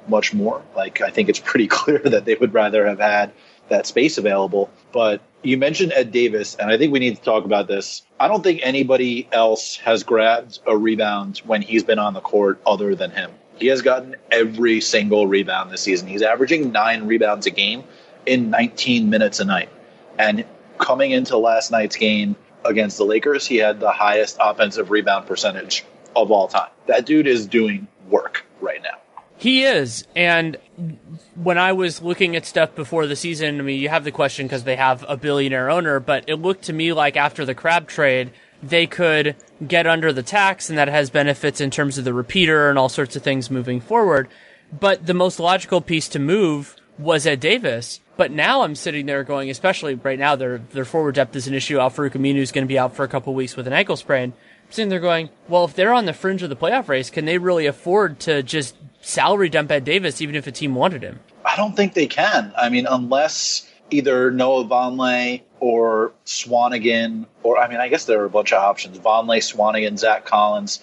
much more. Like, I think it's pretty clear that they would rather have had that space available. But you mentioned Ed Davis, and I think we need to talk about this. I don't think anybody else has grabbed a rebound when he's been on the court other than him. He has gotten every single rebound this season. He's averaging 9 rebounds a game in 19 minutes a night. And coming into last night's game against the Lakers, he had the highest offensive rebound percentage of all time. That dude is doing work right now. He is, and when I was looking at stuff before the season, I mean, you have the question because they have a billionaire owner, but it looked to me like after the Crabbe trade, they could get under the tax, and that has benefits in terms of the repeater and all sorts of things moving forward. But the most logical piece to move was Ed Davis. But now I'm sitting there going, especially right now, their forward depth is an issue. Al-Farouq Aminu is going to be out for a couple of weeks with an ankle sprain. I'm sitting there going, well, if they're on the fringe of the playoff race, can they really afford to just salary dump Ed Davis even if a team wanted him? I don't think they can. I mean, unless either Noah Vonleh or Swanigan, or I mean, I guess there are a bunch of options. Vonleh, Swanigan, Zach Collins,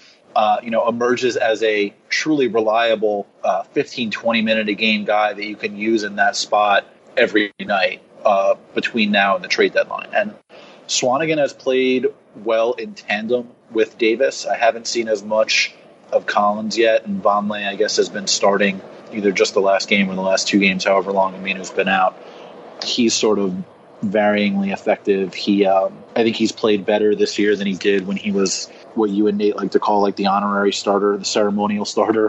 emerges as a truly reliable 15, 20-minute-a-game guy that you can use in that spot every night between now and the trade deadline. And Swanigan has played well in tandem with Davis. I haven't seen as much of Collins yet, and Vonleh, I guess, has been starting either just the last game or the last 2 games, however long Aminu's been out. He's sort of varyingly effective. I think he's played better this year than he did when he was what you and Nate like to call like the honorary starter, the ceremonial starter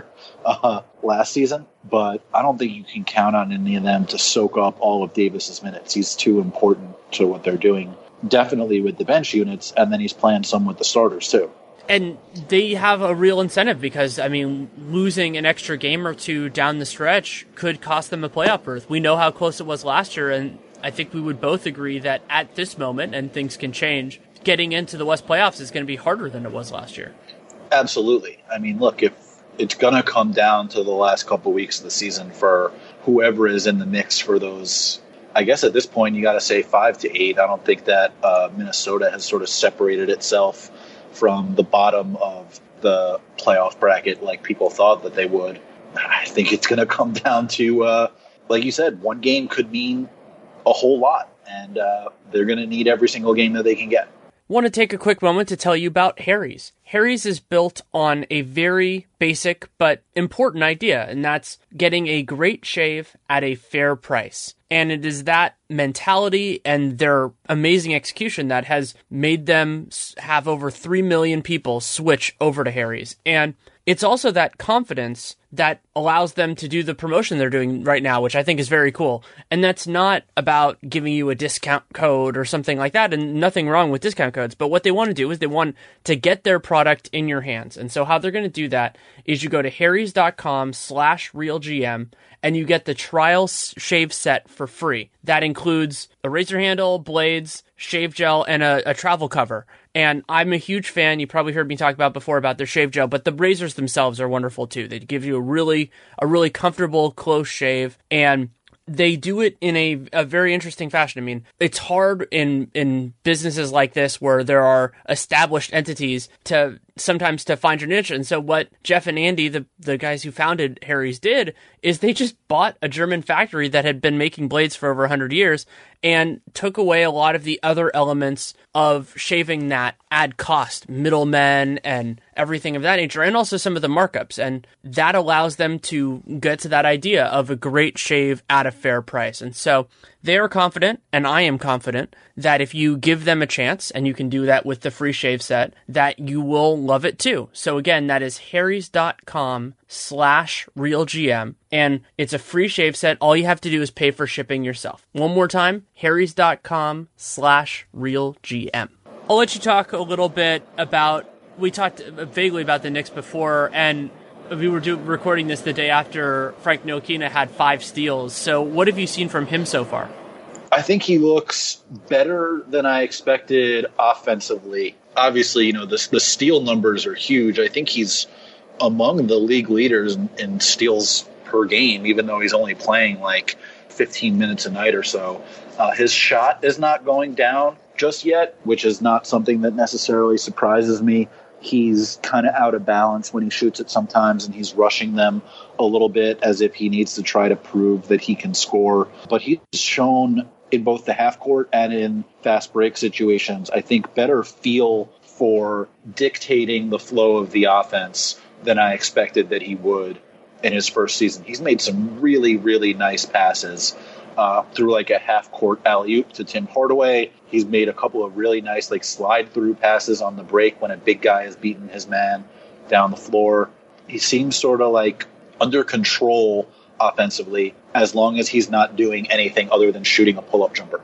last season. But I don't think you can count on any of them to soak up all of Davis's minutes. He's too important to what they're doing, definitely with the bench units, and then he's playing some with the starters too. And they have a real incentive because, I mean, losing an extra game or two down the stretch could cost them a playoff berth. We know how close it was last year, and I think we would both agree that at this moment, and things can change, getting into the West playoffs is going to be harder than it was last year. Absolutely. I mean, look, if it's going to come down to the last couple of weeks of the season for whoever is in the mix for those, I guess at this point you got to say 5 to 8. I don't think that Minnesota has sort of separated itself from the bottom of the playoff bracket like people thought that they would. I think it's going to come down to, like you said, one game could mean a whole lot, and they're going to need every single game that they can get. Want to take a quick moment to tell you about Harry's. Harry's is built on a very basic but important idea, and that's getting a great shave at a fair price. And it is that mentality and their amazing execution that has made them have over 3 million people switch over to Harry's. And it's also that confidence that allows them to do the promotion they're doing right now, which I think is very cool. And that's not about giving you a discount code or something like that, and nothing wrong with discount codes. But what they want to do is they want to get their product in your hands. And so how they're going to do that is you go to harrys.com/realgm and you get the trial shave set for free. That includes a razor handle, blades, shave gel, and a travel cover. And I'm a huge fan. You probably heard me talk about before about their shave gel, but the razors themselves are wonderful too. They give you a really comfortable, close shave, and they do it in a very interesting fashion. I mean, it's hard in businesses like this where there are established entities to sometimes to find your niche. And so what Jeff and Andy, the guys who founded Harry's, did is they just bought a German factory that had been making blades for over 100 years and took away a lot of the other elements of shaving that add cost, middlemen and everything of that nature, and also some of the markups. And that allows them to get to that idea of a great shave at a fair price. And so they are confident, and I am confident, that if you give them a chance, and you can do that with the free shave set, that you will love it too. So again, that is harrys.com/realgm, and it's a free shave set. All you have to do is pay for shipping yourself. One more time, harrys.com/realgm. I'll let you talk a little bit about, we talked vaguely about the Knicks before, and we were recording this the day after Frank Ntilikina had 5 steals. So what have you seen from him so far? I think he looks better than I expected offensively. Obviously, the steal numbers are huge. I think he's among the league leaders in steals per game, even though he's only playing like 15 minutes a night or so. His shot is not going down just yet, which is not something that necessarily surprises me. he's kind of out of balance when he shoots it sometimes, and he's rushing them a little bit as if he needs to try to prove that he can score. But he's shown in both the half court and in fast break situations, I think, better feel for dictating the flow of the offense than I expected that he would in his first season. He's made some really, really nice passes through like a half-court alley-oop to Tim Hardaway. He's made a couple of really nice like slide-through passes on the break when a big guy has beaten his man down the floor. He seems sort of like under control offensively as long as he's not doing anything other than shooting a pull-up jumper.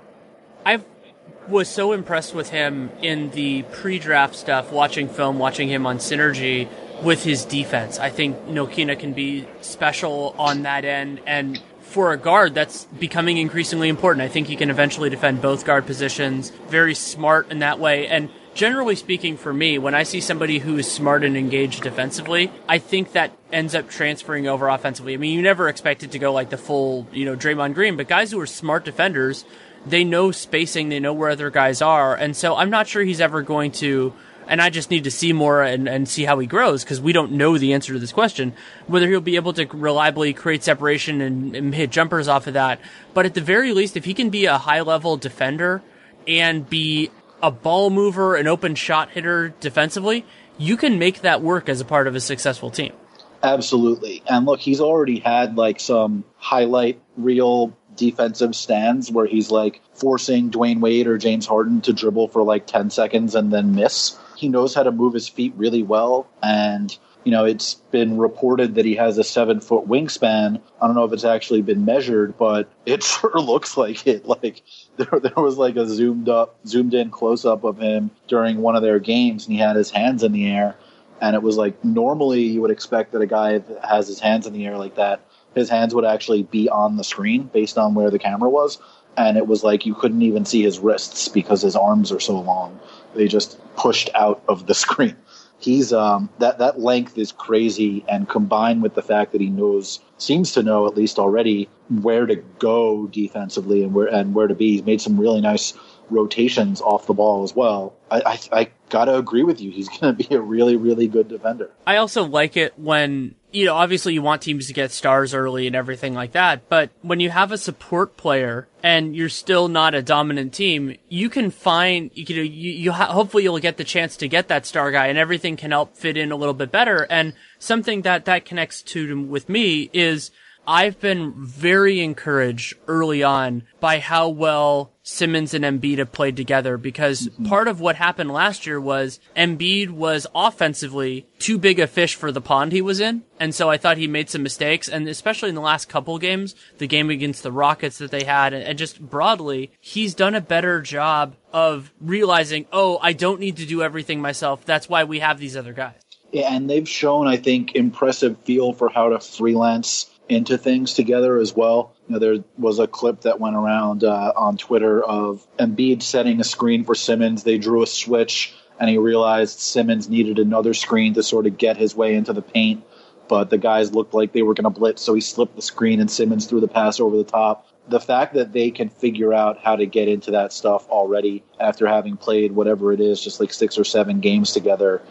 I was so impressed with him in the pre-draft stuff, watching film, watching him on Synergy with his defense. I think Ntilikina can be special on that end, and for a guard, that's becoming increasingly important. I think he can eventually defend both guard positions, very smart in that way. And generally speaking, for me, when I see somebody who is smart and engaged defensively, I think that ends up transferring over offensively. I mean, you never expect it to go like the full, Draymond Green, but guys who are smart defenders, they know spacing, they know where other guys are. And so I'm not sure he's ever going to, and I just need to see more and see how he grows, because we don't know the answer to this question, whether he'll be able to reliably create separation and hit jumpers off of that. But at the very least, if he can be a high-level defender and be a ball mover, an open shot hitter defensively, you can make that work as a part of a successful team. Absolutely. And look, he's already had like some highlight reel defensive stands where he's like forcing Dwayne Wade or James Harden to dribble for like 10 seconds and then miss. He knows how to move his feet really well. And, it's been reported that he has a 7-foot wingspan. I don't know if it's actually been measured, but it sure looks like it. Like there was like a zoomed in close up of him during one of their games, and he had his hands in the air. And it was like, normally you would expect that a guy that has his hands in the air like that, his hands would actually be on the screen based on where the camera was. And it was like you couldn't even see his wrists because his arms are so long. They just pushed out of the screen. He's that length is crazy, and combined with the fact that he seems to know at least already where to go defensively and where to be. He's made some really nice rotations off the ball as well. I gotta agree with you. He's gonna be a really, really good defender. I also like it when, obviously you want teams to get stars early and everything like that, but when you have a support player and you're still not a dominant team, you can find, hopefully you'll get the chance to get that star guy and everything can help fit in a little bit better. And something that connects to with me is I've been very encouraged early on by how well Simmons and Embiid have played together, because part of what happened last year was Embiid was offensively too big a fish for the pond he was in. And so I thought he made some mistakes, and especially in the last couple games, the game against the Rockets that they had, and just broadly, he's done a better job of realizing, I don't need to do everything myself. That's why we have these other guys. Yeah, and they've shown, I think, impressive feel for how to freelance into things together as well. There was a clip that went around on Twitter of Embiid setting a screen for Simmons. They drew a switch, and he realized Simmons needed another screen to sort of get his way into the paint, but the guys looked like they were going to blitz, so he slipped the screen, and Simmons threw the pass over the top. The fact that they can figure out how to get into that stuff already after having played whatever it is, just like 6 or 7 games together,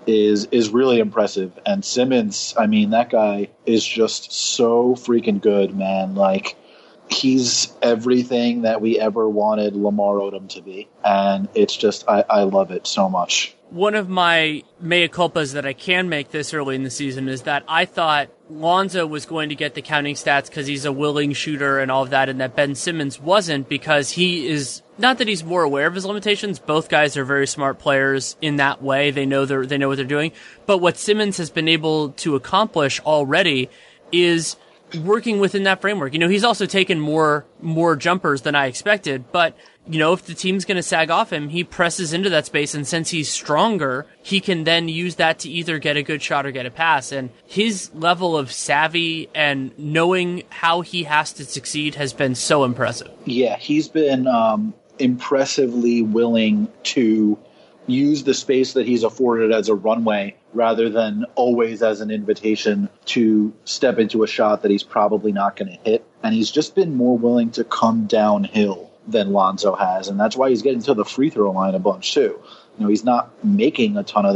is really impressive. And Simmons, I mean, that guy is just so freaking good, man. Like, he's everything that we ever wanted Lamar Odom to be. And it's just, I love it so much. One of my mea culpas that I can make this early in the season is that I thought Lonzo was going to get the counting stats because he's a willing shooter and all of that, and that Ben Simmons wasn't, because he is, not that he's more aware of his limitations. Both guys are very smart players in that way. They know what they're doing. But what Simmons has been able to accomplish already is working within that framework. He's also taken more jumpers than I expected, but if the team's going to sag off him, he presses into that space, and since he's stronger, he can then use that to either get a good shot or get a pass. And his level of savvy and knowing how he has to succeed has been so impressive. Yeah, he's been impressively willing to use the space that he's afforded as a runway rather than always as an invitation to step into a shot that he's probably not going to hit. And he's just been more willing to come downhill than Lonzo has, and that's why he's getting to the free throw line a bunch too. He's not making a ton of them,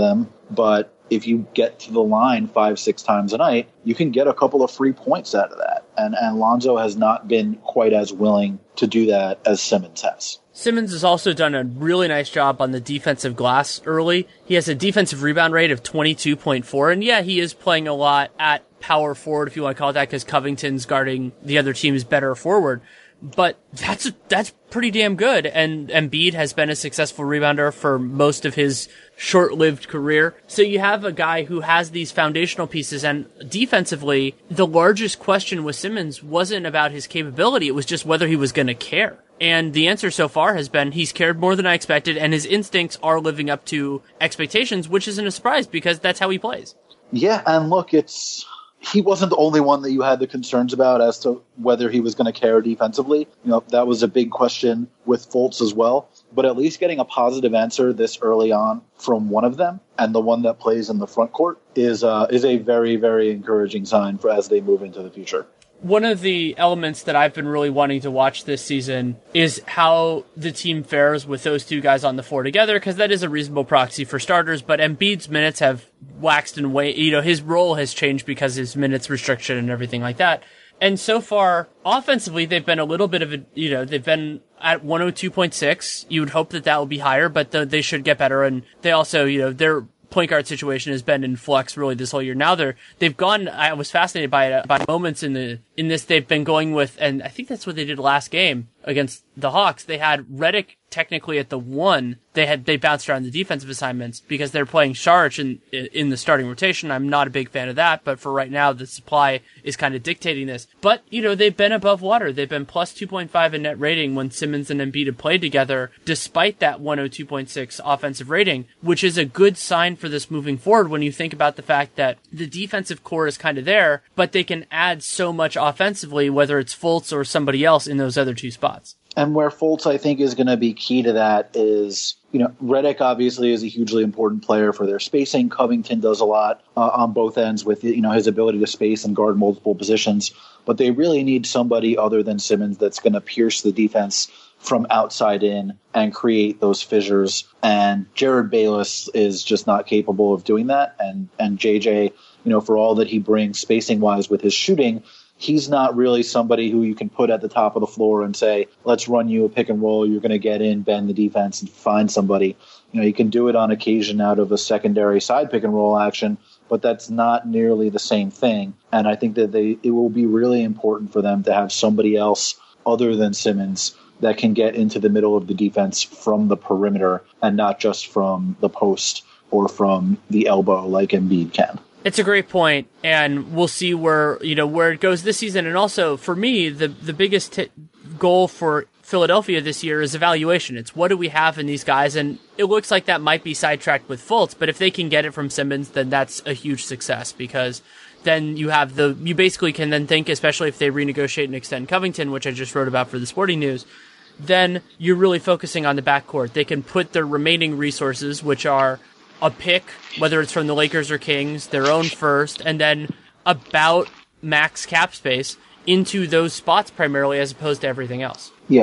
But if you get to the line 5-6 times a night, you can get a couple of free points out of that. And Lonzo has not been quite as willing to do that as Simmons has. Simmons has also done a really nice job on the defensive glass early. He has a defensive rebound rate of 22.4. And yeah, he is playing a lot at power forward, if you want to call it that, because Covington's guarding the other team's better forward. But that's pretty damn good. And Embiid has been a successful rebounder for most of his short-lived career. So you have a guy who has these foundational pieces. And defensively, the largest question with Simmons wasn't about his capability. It was just whether he was going to care. And the answer so far has been he's cared more than I expected, and his instincts are living up to expectations, which isn't a surprise because that's how he plays. Yeah, and look, he wasn't the only one that you had the concerns about as to whether he was going to care defensively. You know, that was a big question with Fultz as well. But at least getting a positive answer this early on from one of them, and the one that plays in the front court, is a very, very encouraging sign for as they move into the future. One of the elements that I've been really wanting to watch this season is how the team fares with those two guys on the floor together, because that is a reasonable proxy for starters, but Embiid's minutes have waxed and waned. You know, his role has changed because his minutes restriction and everything like that. And so far, offensively, they've been a little bit of they've been at 102.6. You would hope that will be higher, but they should get better. And they also, their point guard situation has been in flux really this whole year. Now they've gone, I was fascinated by moments in this they've been going with, and I think that's what they did last game against the Hawks. They had Redick technically at the 1. They bounced around the defensive assignments because they're playing Saric in the starting rotation. I'm not a big fan of that, but for right now, the supply is kind of dictating this. But, they've been above water. They've been plus 2.5 in net rating when Simmons and Embiid have played together, despite that 102.6 offensive rating, which is a good sign for this moving forward when you think about the fact that the defensive core is kind of there, but they can add so much offensively, whether it's Fultz or somebody else in those other two spots. And where Fultz, I think, is going to be key to that is, Redick obviously is a hugely important player for their spacing. Covington does a lot on both ends with, his ability to space and guard multiple positions. But they really need somebody other than Simmons that's going to pierce the defense from outside in and create those fissures. And Jared Bayless is just not capable of doing that. And JJ, for all that he brings spacing-wise with his shooting, he's not really somebody who you can put at the top of the floor and say, let's run you a pick and roll. You're going to get in, bend the defense, and find somebody. You can do it on occasion out of a secondary side pick and roll action, but that's not nearly the same thing. And I think that it will be really important for them to have somebody else other than Simmons that can get into the middle of the defense from the perimeter and not just from the post or from the elbow like Embiid can. It's a great point, and we'll see where it goes this season. And also, for me, the biggest goal for Philadelphia this year is evaluation. It's what do we have in these guys, and it looks like that might be sidetracked with Fultz, but if they can get it from Simmons, then that's a huge success, because then you basically can then think, especially if they renegotiate and extend Covington, which I just wrote about for the Sporting News, then you're really focusing on the backcourt. They can put their remaining resources, which are a pick, whether it's from the Lakers or Kings, their own first, and then about max cap space into those spots primarily as opposed to everything else. Yeah,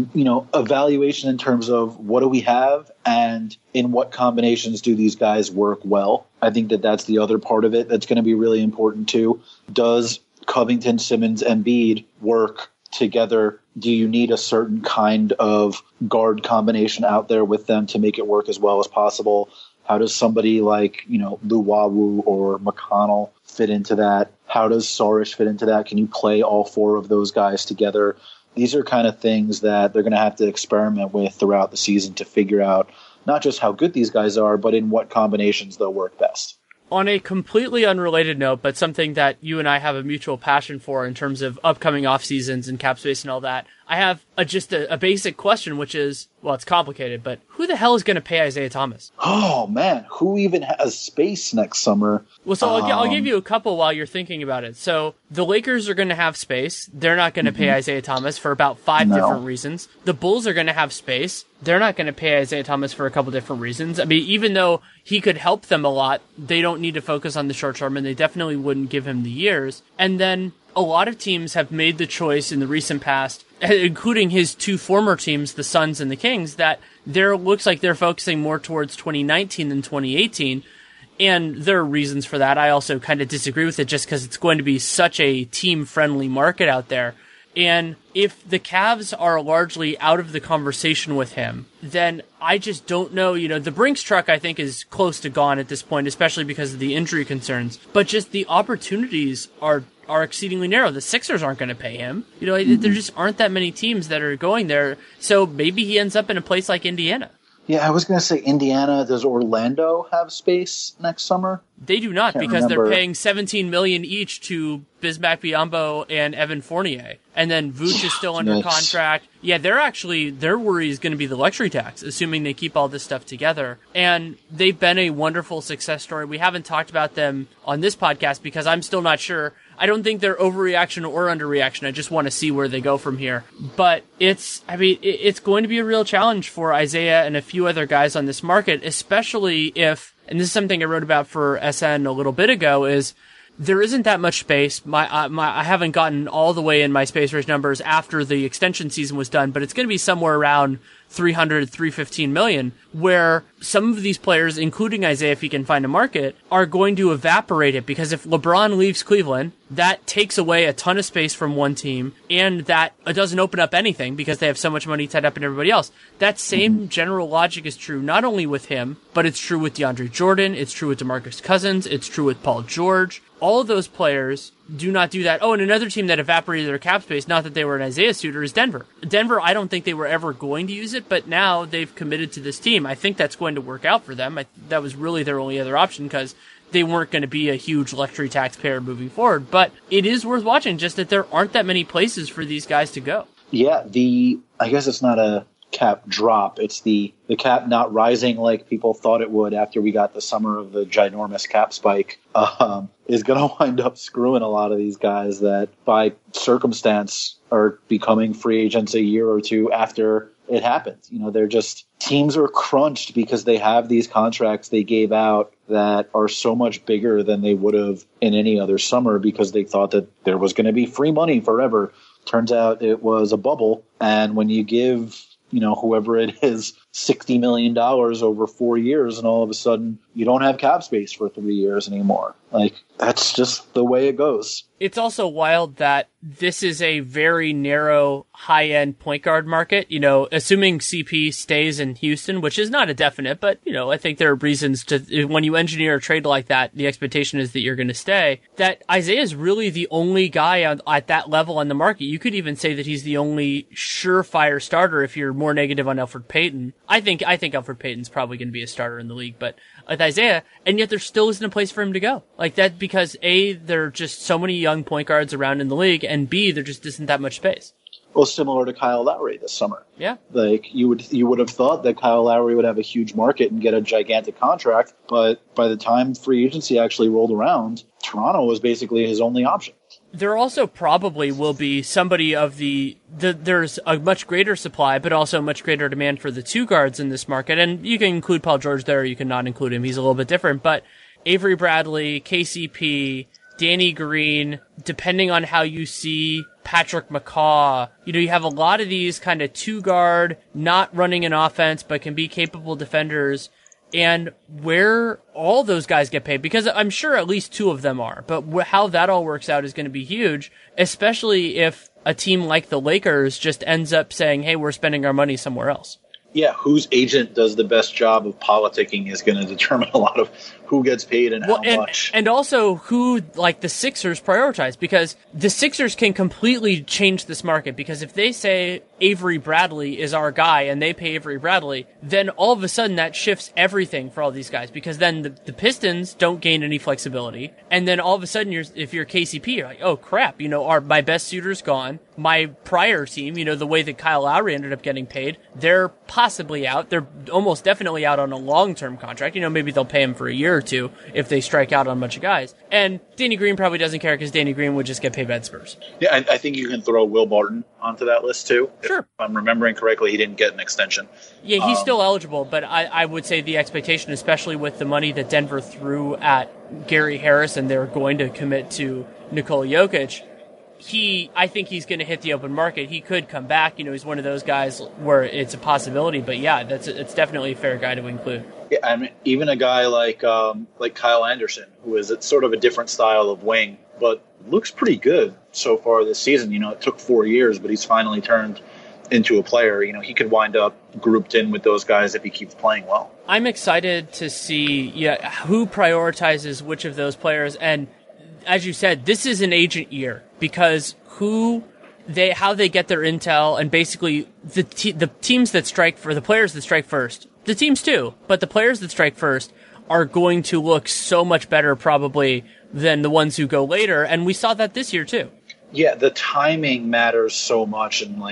evaluation in terms of what do we have and in what combinations do these guys work well. I think that's the other part of it that's going to be really important too. Does Covington, Simmons, and Embiid work together? Do you need a certain kind of guard combination out there with them to make it work as well as possible? How does somebody like, Luwawu or McConnell fit into that? How does Saric fit into that? Can you play all four of those guys together? These are kind of things that they're going to have to experiment with throughout the season to figure out not just how good these guys are, but in what combinations they'll work best. On a completely unrelated note, but something that you and I have a mutual passion for in terms of upcoming off seasons and cap space and all that, I have just a basic question, which is, well, it's complicated, but who the hell is going to pay Isaiah Thomas? Oh, man, who even has space next summer? Well, so I'll give you a couple while you're thinking about it. So the Lakers are going to have space. They're not going to pay Isaiah Thomas for about 5 different reasons. The Bulls are going to have space. They're not going to pay Isaiah Thomas for a couple different reasons. I mean, even though he could help them a lot, they don't need to focus on the short term, and they definitely wouldn't give him the years. And then a lot of teams have made the choice in the recent past, including his two former teams, the Suns and the Kings, that looks like they're focusing more towards 2019 than 2018. And there are reasons for that. I also kind of disagree with it just because it's going to be such a team-friendly market out there. And if the Cavs are largely out of the conversation with him, then I just don't know. The Brinks truck, I think, is close to gone at this point, especially because of the injury concerns. But just the opportunities are exceedingly narrow. The Sixers aren't going to pay him. There just aren't that many teams that are going there. So maybe he ends up in a place like Indiana. Yeah, I was going to say Indiana. Does Orlando have space next summer? They do not, because they're paying $17 million each to Bismack Biyombo and Evan Fournier. And then Vooch is still under contract. Yeah, their worry is going to be the luxury tax, assuming they keep all this stuff together. And they've been a wonderful success story. We haven't talked about them on this podcast because I'm still not sure. I don't think they're overreaction or underreaction. I just want to see where they go from here. But it's going to be a real challenge for Isaiah and a few other guys on this market, especially if, and this is something I wrote about for SN a little bit ago, is there isn't that much space. I haven't gotten all the way in my space race numbers after the extension season was done, but it's going to be somewhere around 300, 315 million, where some of these players, including Isaiah, if he can find a market, are going to evaporate it, because if LeBron leaves Cleveland, that takes away a ton of space from one team, and that doesn't open up anything because they have so much money tied up in everybody else. That same general logic is true not only with him, but it's true with DeAndre Jordan, it's true with DeMarcus Cousins, it's true with Paul George. All of those players do not do that. Oh, and another team that evaporated their cap space, not that they were an Isaiah suitor, is Denver. Denver, I don't think they were ever going to use it, but now they've committed to this team. I think that's going to work out for them. That was really their only other option, because they weren't going to be a huge luxury taxpayer moving forward. But it is worth watching, just that there aren't that many places for these guys to go. Yeah, I guess it's not a cap drop. It's the cap not rising like people thought it would after we got the summer of the ginormous cap spike, is going to wind up screwing a lot of these guys that by circumstance are becoming free agents a year or two after it happens. They're just, teams are crunched because they have these contracts they gave out that are so much bigger than they would have in any other summer, because they thought that there was going to be free money forever. Turns out it was a bubble. And when you give, whoever it is, $60 million over 4 years, and all of a sudden you don't have cap space for 3 years anymore. That's just the way it goes. It's also wild that this is a very narrow, high-end point guard market. Assuming CP stays in Houston, which is not a definite, but, I think there are reasons to, when you engineer a trade like that, the expectation is that you're going to stay, that Isaiah is really the only guy at that level on the market. You could even say that he's the only surefire starter if you're more negative on Elfrid Payton. I think Elfrid Payton's probably going to be a starter in the league, but with Isaiah, and yet there still isn't a place for him to go. That because A, there are just so many young point guards around in the league, and B, there just isn't that much space. Well, similar to Kyle Lowry this summer. Yeah. You would have thought that Kyle Lowry would have a huge market and get a gigantic contract, but by the time free agency actually rolled around, Toronto was basically his only option. There also probably will be somebody of there's a much greater supply, but also a much greater demand for the two guards in this market. And you can include Paul George there, or you can not include him. He's a little bit different. But Avery Bradley, KCP, Danny Green, depending on how you see Patrick McCaw, you have a lot of these kind of two guard, not running an offense, but can be capable defenders. And where all those guys get paid, because I'm sure at least two of them are, but how that all works out is going to be huge, especially if a team like the Lakers just ends up saying, hey, we're spending our money somewhere else. Yeah, whose agent does the best job of politicking is going to determine a lot of who gets paid and how much. And also who, the Sixers prioritize, because the Sixers can completely change this market, because if they say Avery Bradley is our guy and they pay Avery Bradley, then all of a sudden that shifts everything for all these guys, because then the Pistons don't gain any flexibility. And then all of a sudden, if you're KCP, you're like, oh crap, my best suitor's gone. My prior team, the way that Kyle Lowry ended up getting paid, they're possibly out. They're almost definitely out on a long-term contract. Maybe they'll pay him for a year or two if they strike out on a bunch of guys. And Danny Green probably doesn't care, because Danny Green would just get paid by the Spurs. Yeah, I think you can throw Will Barton onto that list too. Sure. If I'm remembering correctly, he didn't get an extension. Yeah, he's still eligible, but I would say the expectation, especially with the money that Denver threw at Gary Harris and they're going to commit to Nikola Jokic, I think he's going to hit the open market. He could come back. He's one of those guys where it's a possibility. But yeah, it's definitely a fair guy to include. Yeah, I mean, even a guy like Kyle Anderson, who is sort of a different style of wing, but looks pretty good so far this season. It took 4 years, but he's finally turned into a player. He could wind up grouped in with those guys if he keeps playing well. I'm excited to see who prioritizes which of those players. And as you said, this is an agent year because how they get their intel, and basically the teams that strike for the players that strike first, the teams too, but the players that strike first are going to look so much better probably than the ones who go later. And we saw that this year too. Yeah, the timing matters so much, and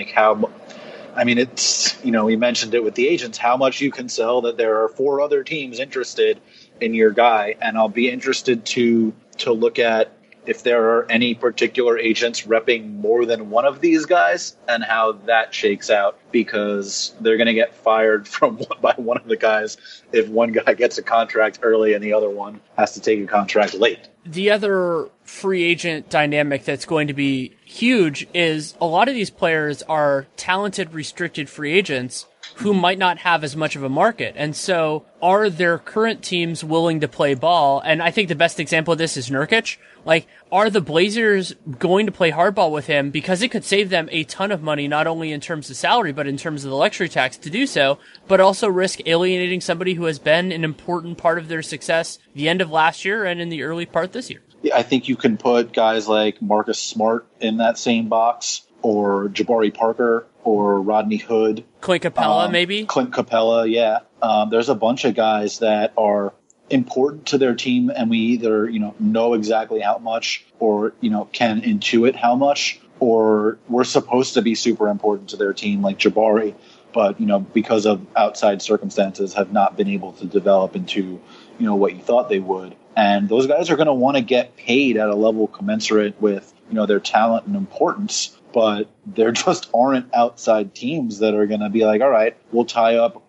it's, we mentioned it with the agents, how much you can sell that there are 4 other teams interested in your guy. And I'll be interested to look at if there are any particular agents repping more than one of these guys and how that shakes out, because they're going to get fired by one of the guys if one guy gets a contract early and the other one has to take a contract late. The other free agent dynamic that's going to be huge is a lot of these players are talented, restricted free agents who might not have as much of a market. And so are their current teams willing to play ball? And I think the best example of this is Nurkic. Are the Blazers going to play hardball with him? Because it could save them a ton of money, not only in terms of salary, but in terms of the luxury tax to do so, but also risk alienating somebody who has been an important part of their success the end of last year and in the early part this year. Yeah, I think you can put guys like Marcus Smart in that same box, or Jabari Parker, or Rodney Hood. Clint Capella, maybe? Clint Capella, yeah. There's a bunch of guys that are important to their team, and we either, know exactly how much, or, can intuit how much, or we're supposed to be super important to their team, like Jabari, but, because of outside circumstances have not been able to develop into, what you thought they would. And those guys are going to want to get paid at a level commensurate with, their talent and importance. But there just aren't outside teams that are going to be like, all right, we'll tie up,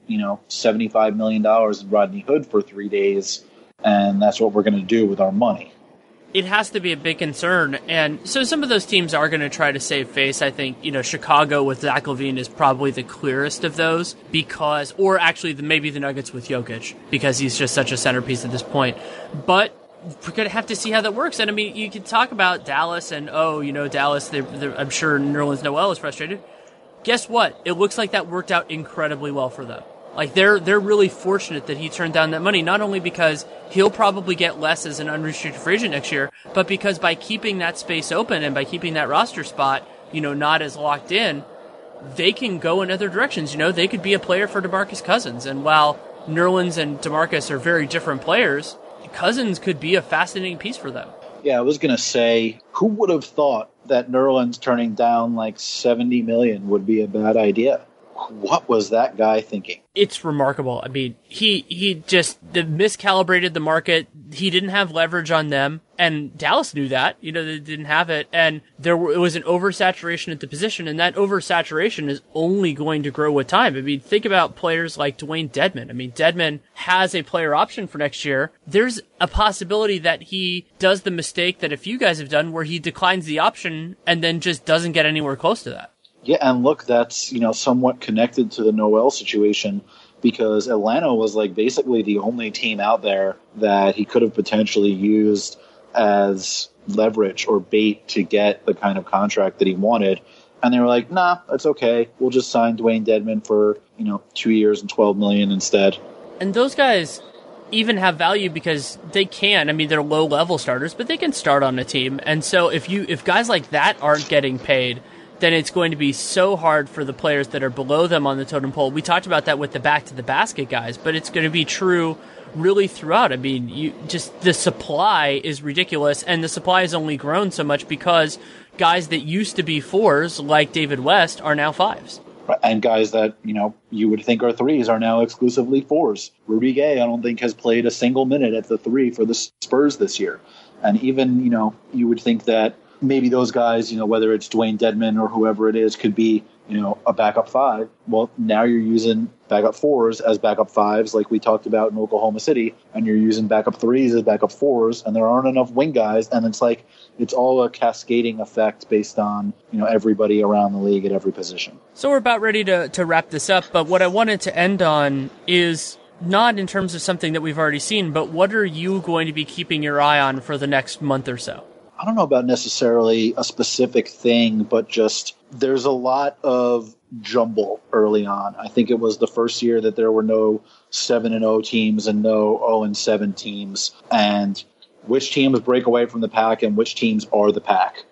$75 million in Rodney Hood for 3 days, and that's what we're going to do with our money. It has to be a big concern. And so some of those teams are going to try to save face. I think, Chicago with Zach LaVine is probably the clearest of those or actually maybe the Nuggets with Jokic, because he's just such a centerpiece at this point. But we're going to have to see how that works. And you can talk about Dallas and, Dallas, I'm sure Nerlens Noel is frustrated. Guess what? It looks like that worked out incredibly well for them. They're really fortunate that he turned down that money, not only because he'll probably get less as an unrestricted free agent next year, but because by keeping that space open and by keeping that roster spot, not as locked in, they can go in other directions. They could be a player for DeMarcus Cousins. And while Nerlens and DeMarcus are very different players, Cousins could be a fascinating piece for them. Yeah, I was going to say, who would have thought that Nerlens turning down $70 million would be a bad idea? What was that guy thinking? It's remarkable. He just miscalibrated the market. He didn't have leverage on them, and Dallas knew that. They didn't have it, and it was an oversaturation at the position, and that oversaturation is only going to grow with time. Think about players like Dwayne Dedmon. Dedmon has a player option for next year. There's a possibility that he does the mistake that a few guys have done, where he declines the option and then just doesn't get anywhere close to that. Yeah, and look, that's, somewhat connected to the Noel situation, because Atlanta was basically the only team out there that he could have potentially used as leverage or bait to get the kind of contract that he wanted. And they were like, nah, that's okay. We'll just sign Dwayne Dedmon for, 2 years and $12 million instead. And those guys even have value because they can. They're low-level starters, but they can start on a team. And so if guys like that aren't getting paid, then it's going to be so hard for the players that are below them on the totem pole. We talked about that with the back-to-the-basket guys, but it's going to be true really throughout. The supply is ridiculous, and the supply has only grown so much because guys that used to be 4s, like David West, are now 5s. And guys that, you would think are 3s are now exclusively 4s. Rudy Gay, I don't think, has played a single minute at the 3 for the Spurs this year. And even, you would think that maybe those guys, whether it's Dwayne Dedmon or whoever it is, could be, a backup 5. Well, now you're using backup 4s as backup 5s, like we talked about in Oklahoma City, and you're using backup 3s as backup 4s, and there aren't enough wing guys, and it's all a cascading effect based on everybody around the league at every position. So we're about ready to wrap this up, but what I wanted to end on is not in terms of something that we've already seen, but what are you going to be keeping your eye on for the next month or so? I don't know about necessarily a specific thing, but just there's a lot of jumble early on. I think it was the first year that there were no 7-0 teams and no 0-7 teams. And which teams break away from the pack and which teams are the pack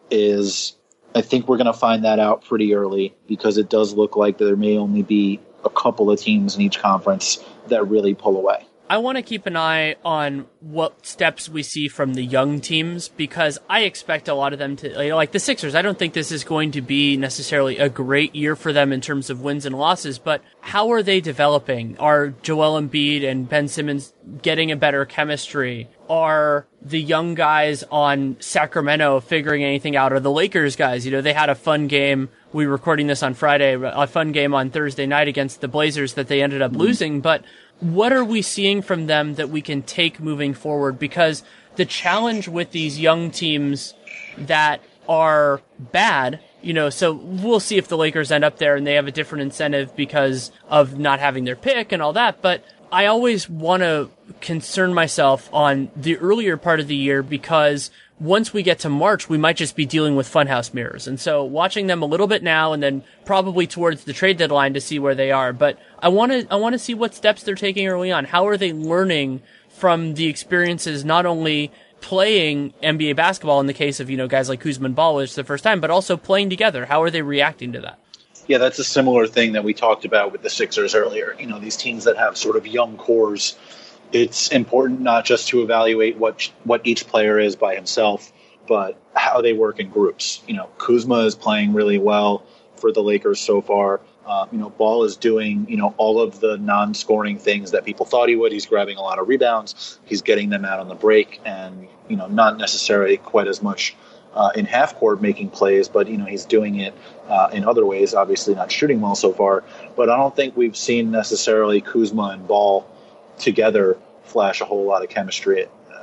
I think we're going to find that out pretty early, because it does look like there may only be a couple of teams in each conference that really pull away. I want to keep an eye on what steps we see from the young teams, because I expect a lot of them to, like the Sixers, I don't think this is going to be necessarily a great year for them in terms of wins and losses, but how are they developing? Are Joel Embiid and Ben Simmons getting a better chemistry? Are the young guys on Sacramento figuring anything out? Are the Lakers guys, they had a fun game. We're recording this on Friday, a fun game on Thursday night against the Blazers that they ended up losing, but what are we seeing from them that we can take moving forward? Because the challenge with these young teams that are bad, so we'll see if the Lakers end up there and they have a different incentive because of not having their pick and all that. But I always want to concern myself on the earlier part of the year, because once we get to March, we might just be dealing with funhouse mirrors. And so watching them a little bit now and then probably towards the trade deadline to see where they are. But I want to see what steps they're taking early on. How are they learning from the experiences, not only playing NBA basketball in the case of, guys like Kuzma and Ball, which is the first time, but also playing together? How are they reacting to that? Yeah, that's a similar thing that we talked about with the Sixers earlier. These teams that have sort of young cores, it's important not just to evaluate what each player is by himself, but how they work in groups. Kuzma is playing really well for the Lakers so far. Ball is doing, all of the non-scoring things that people thought he would. He's grabbing a lot of rebounds. He's getting them out on the break and, not necessarily quite as much in half court making plays, but, he's doing it in other ways, obviously not shooting well so far. But I don't think we've seen necessarily Kuzma and Ball together flash a whole lot of chemistry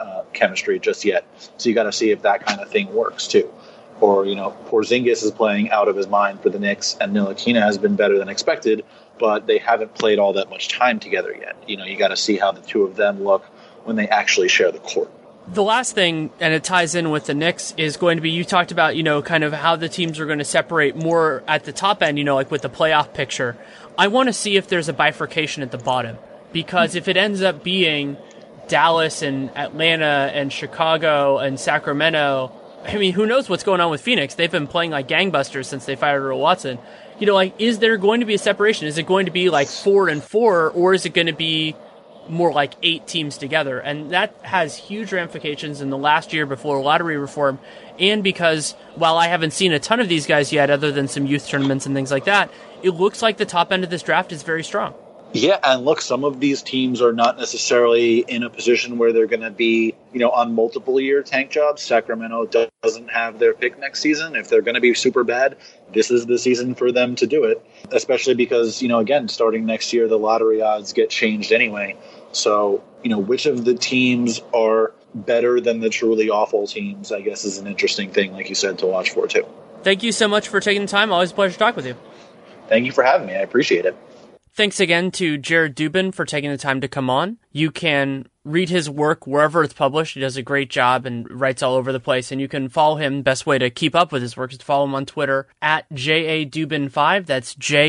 just yet. So you got to see if that kind of thing works too. Or, Porzingis is playing out of his mind for the Knicks, and Ntilikina has been better than expected, but they haven't played all that much time together yet. You got to see how the two of them look when they actually share the court. The last thing, and it ties in with the Knicks, is going to be, you talked about, kind of how the teams are going to separate more at the top end, like with the playoff picture. I want to see if there's a bifurcation at the bottom, because if it ends up being Dallas and Atlanta and Chicago and Sacramento, I mean, who knows what's going on with Phoenix? They've been playing like gangbusters since they fired Earl Watson. Is there going to be a separation? Is it going to be like 4-4, or is it going to be more like 8 teams together? And that has huge ramifications in the last year before lottery reform. And because while I haven't seen a ton of these guys yet, other than some youth tournaments and things like that, it looks like the top end of this draft is very strong. Yeah, and look, some of these teams are not necessarily in a position where they're going to be, on multiple-year tank jobs. Sacramento doesn't have their pick next season. If they're going to be super bad, this is the season for them to do it, especially because, again, starting next year, the lottery odds get changed anyway. So, which of the teams are better than the truly awful teams, I guess, is an interesting thing, like you said, to watch for, too. Thank you so much for taking the time. Always a pleasure to talk with you. Thank you for having me. I appreciate it. Thanks again to Jared Dubin for taking the time to come on. You can read his work wherever it's published. He does a great job and writes all over the place. And you can follow him. Best way to keep up with his work is to follow him on Twitter at JADubin5. That's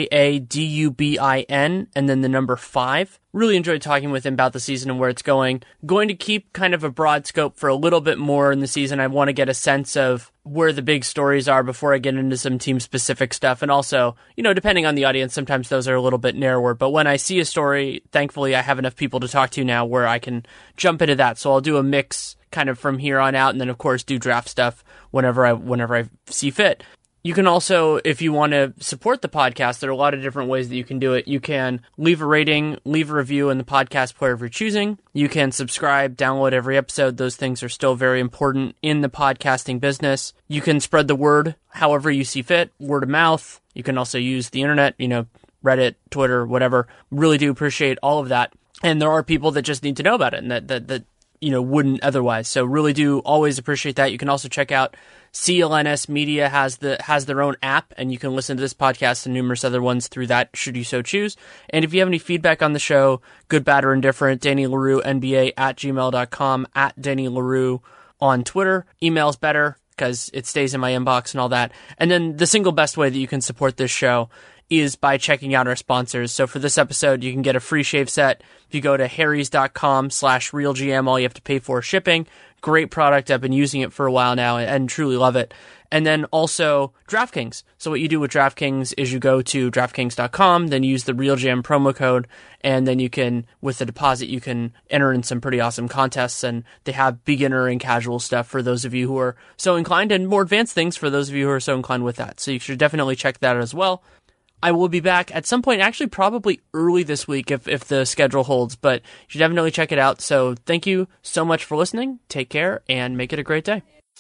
JADUBIN and then the number 5. Really enjoyed talking with him about the season and where it's going. Going to keep kind of a broad scope for a little bit more in the season. I want to get a sense of where the big stories are before I get into some team-specific stuff. And also, depending on the audience, sometimes those are a little bit narrower. But when I see a story, thankfully, I have enough people to talk to now where I can jump into that. So I'll do a mix kind of from here on out, and then, of course, do draft stuff whenever I see fit. You can also, if you want to support the podcast, there are a lot of different ways that you can do it. You can leave a rating, leave a review in the podcast player of your choosing. You can subscribe, download every episode. Those things are still very important in the podcasting business. You can spread the word however you see fit, word of mouth. You can also use the internet, Reddit, Twitter, whatever. Really do appreciate all of that. And there are people that just need to know about it and that wouldn't otherwise. So really do always appreciate that. You can also check out CLNS Media has their own app, and you can listen to this podcast and numerous other ones through that, should you so choose. And if you have any feedback on the show, good, bad, or indifferent, Danny Leroux, NBA @gmail.com, @Danny Leroux on Twitter. Email's better because it stays in my inbox and all that. And then the single best way that you can support this show is by checking out our sponsors. So for this episode, you can get a free shave set. If you go to harrys.com/realgm, all you have to pay for is shipping. Great product. I've been using it for a while now and truly love it. And then also DraftKings. So what you do with DraftKings is you go to DraftKings.com, then use the RealGM promo code, and then you can, with the deposit, you can enter in some pretty awesome contests, and they have beginner and casual stuff for those of you who are so inclined, and more advanced things for those of you who are so inclined with that. So you should definitely check that out as well. I will be back at some point, actually probably early this week if the schedule holds, but you should definitely check it out. So thank you so much for listening. Take care and make it a great day.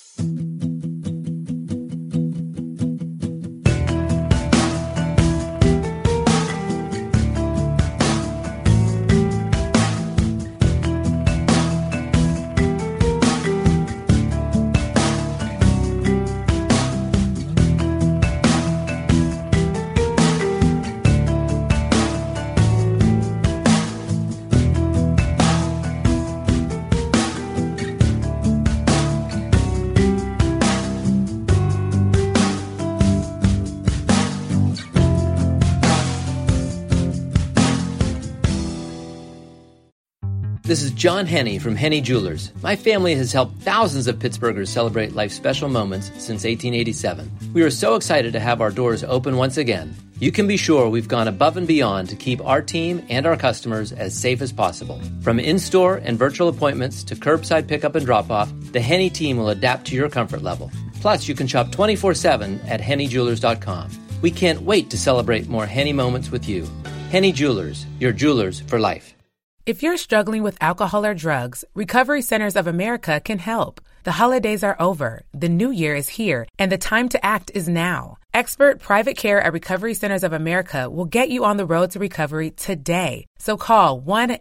This is John Henne from Henne Jewelers. My family has helped thousands of Pittsburghers celebrate life's special moments since 1887. We are so excited to have our doors open once again. You can be sure we've gone above and beyond to keep our team and our customers as safe as possible. From in-store and virtual appointments to curbside pickup and drop-off, the Henne team will adapt to your comfort level. Plus, you can shop 24/7 at HenneJewelers.com. We can't wait to celebrate more Henne moments with you. Henne Jewelers, your jewelers for life. If you're struggling with alcohol or drugs, Recovery Centers of America can help. The holidays are over, the new year is here, and the time to act is now. Expert private care at Recovery Centers of America will get you on the road to recovery today. So call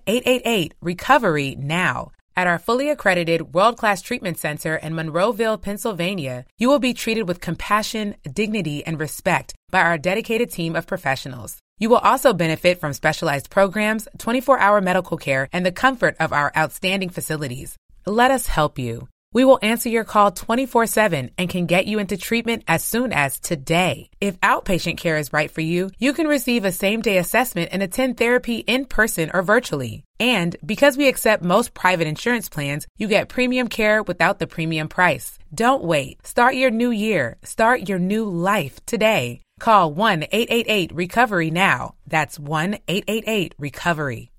1-888-RECOVERY now. At our fully accredited world-class treatment center in Monroeville, Pennsylvania, you will be treated with compassion, dignity, and respect by our dedicated team of professionals. You will also benefit from specialized programs, 24-hour medical care, and the comfort of our outstanding facilities. Let us help you. We will answer your call 24/7 and can get you into treatment as soon as today. If outpatient care is right for you, you can receive a same-day assessment and attend therapy in person or virtually. And because we accept most private insurance plans, you get premium care without the premium price. Don't wait. Start your new year. Start your new life today. Call 1-888-RECOVERY now. That's 1-888-RECOVERY.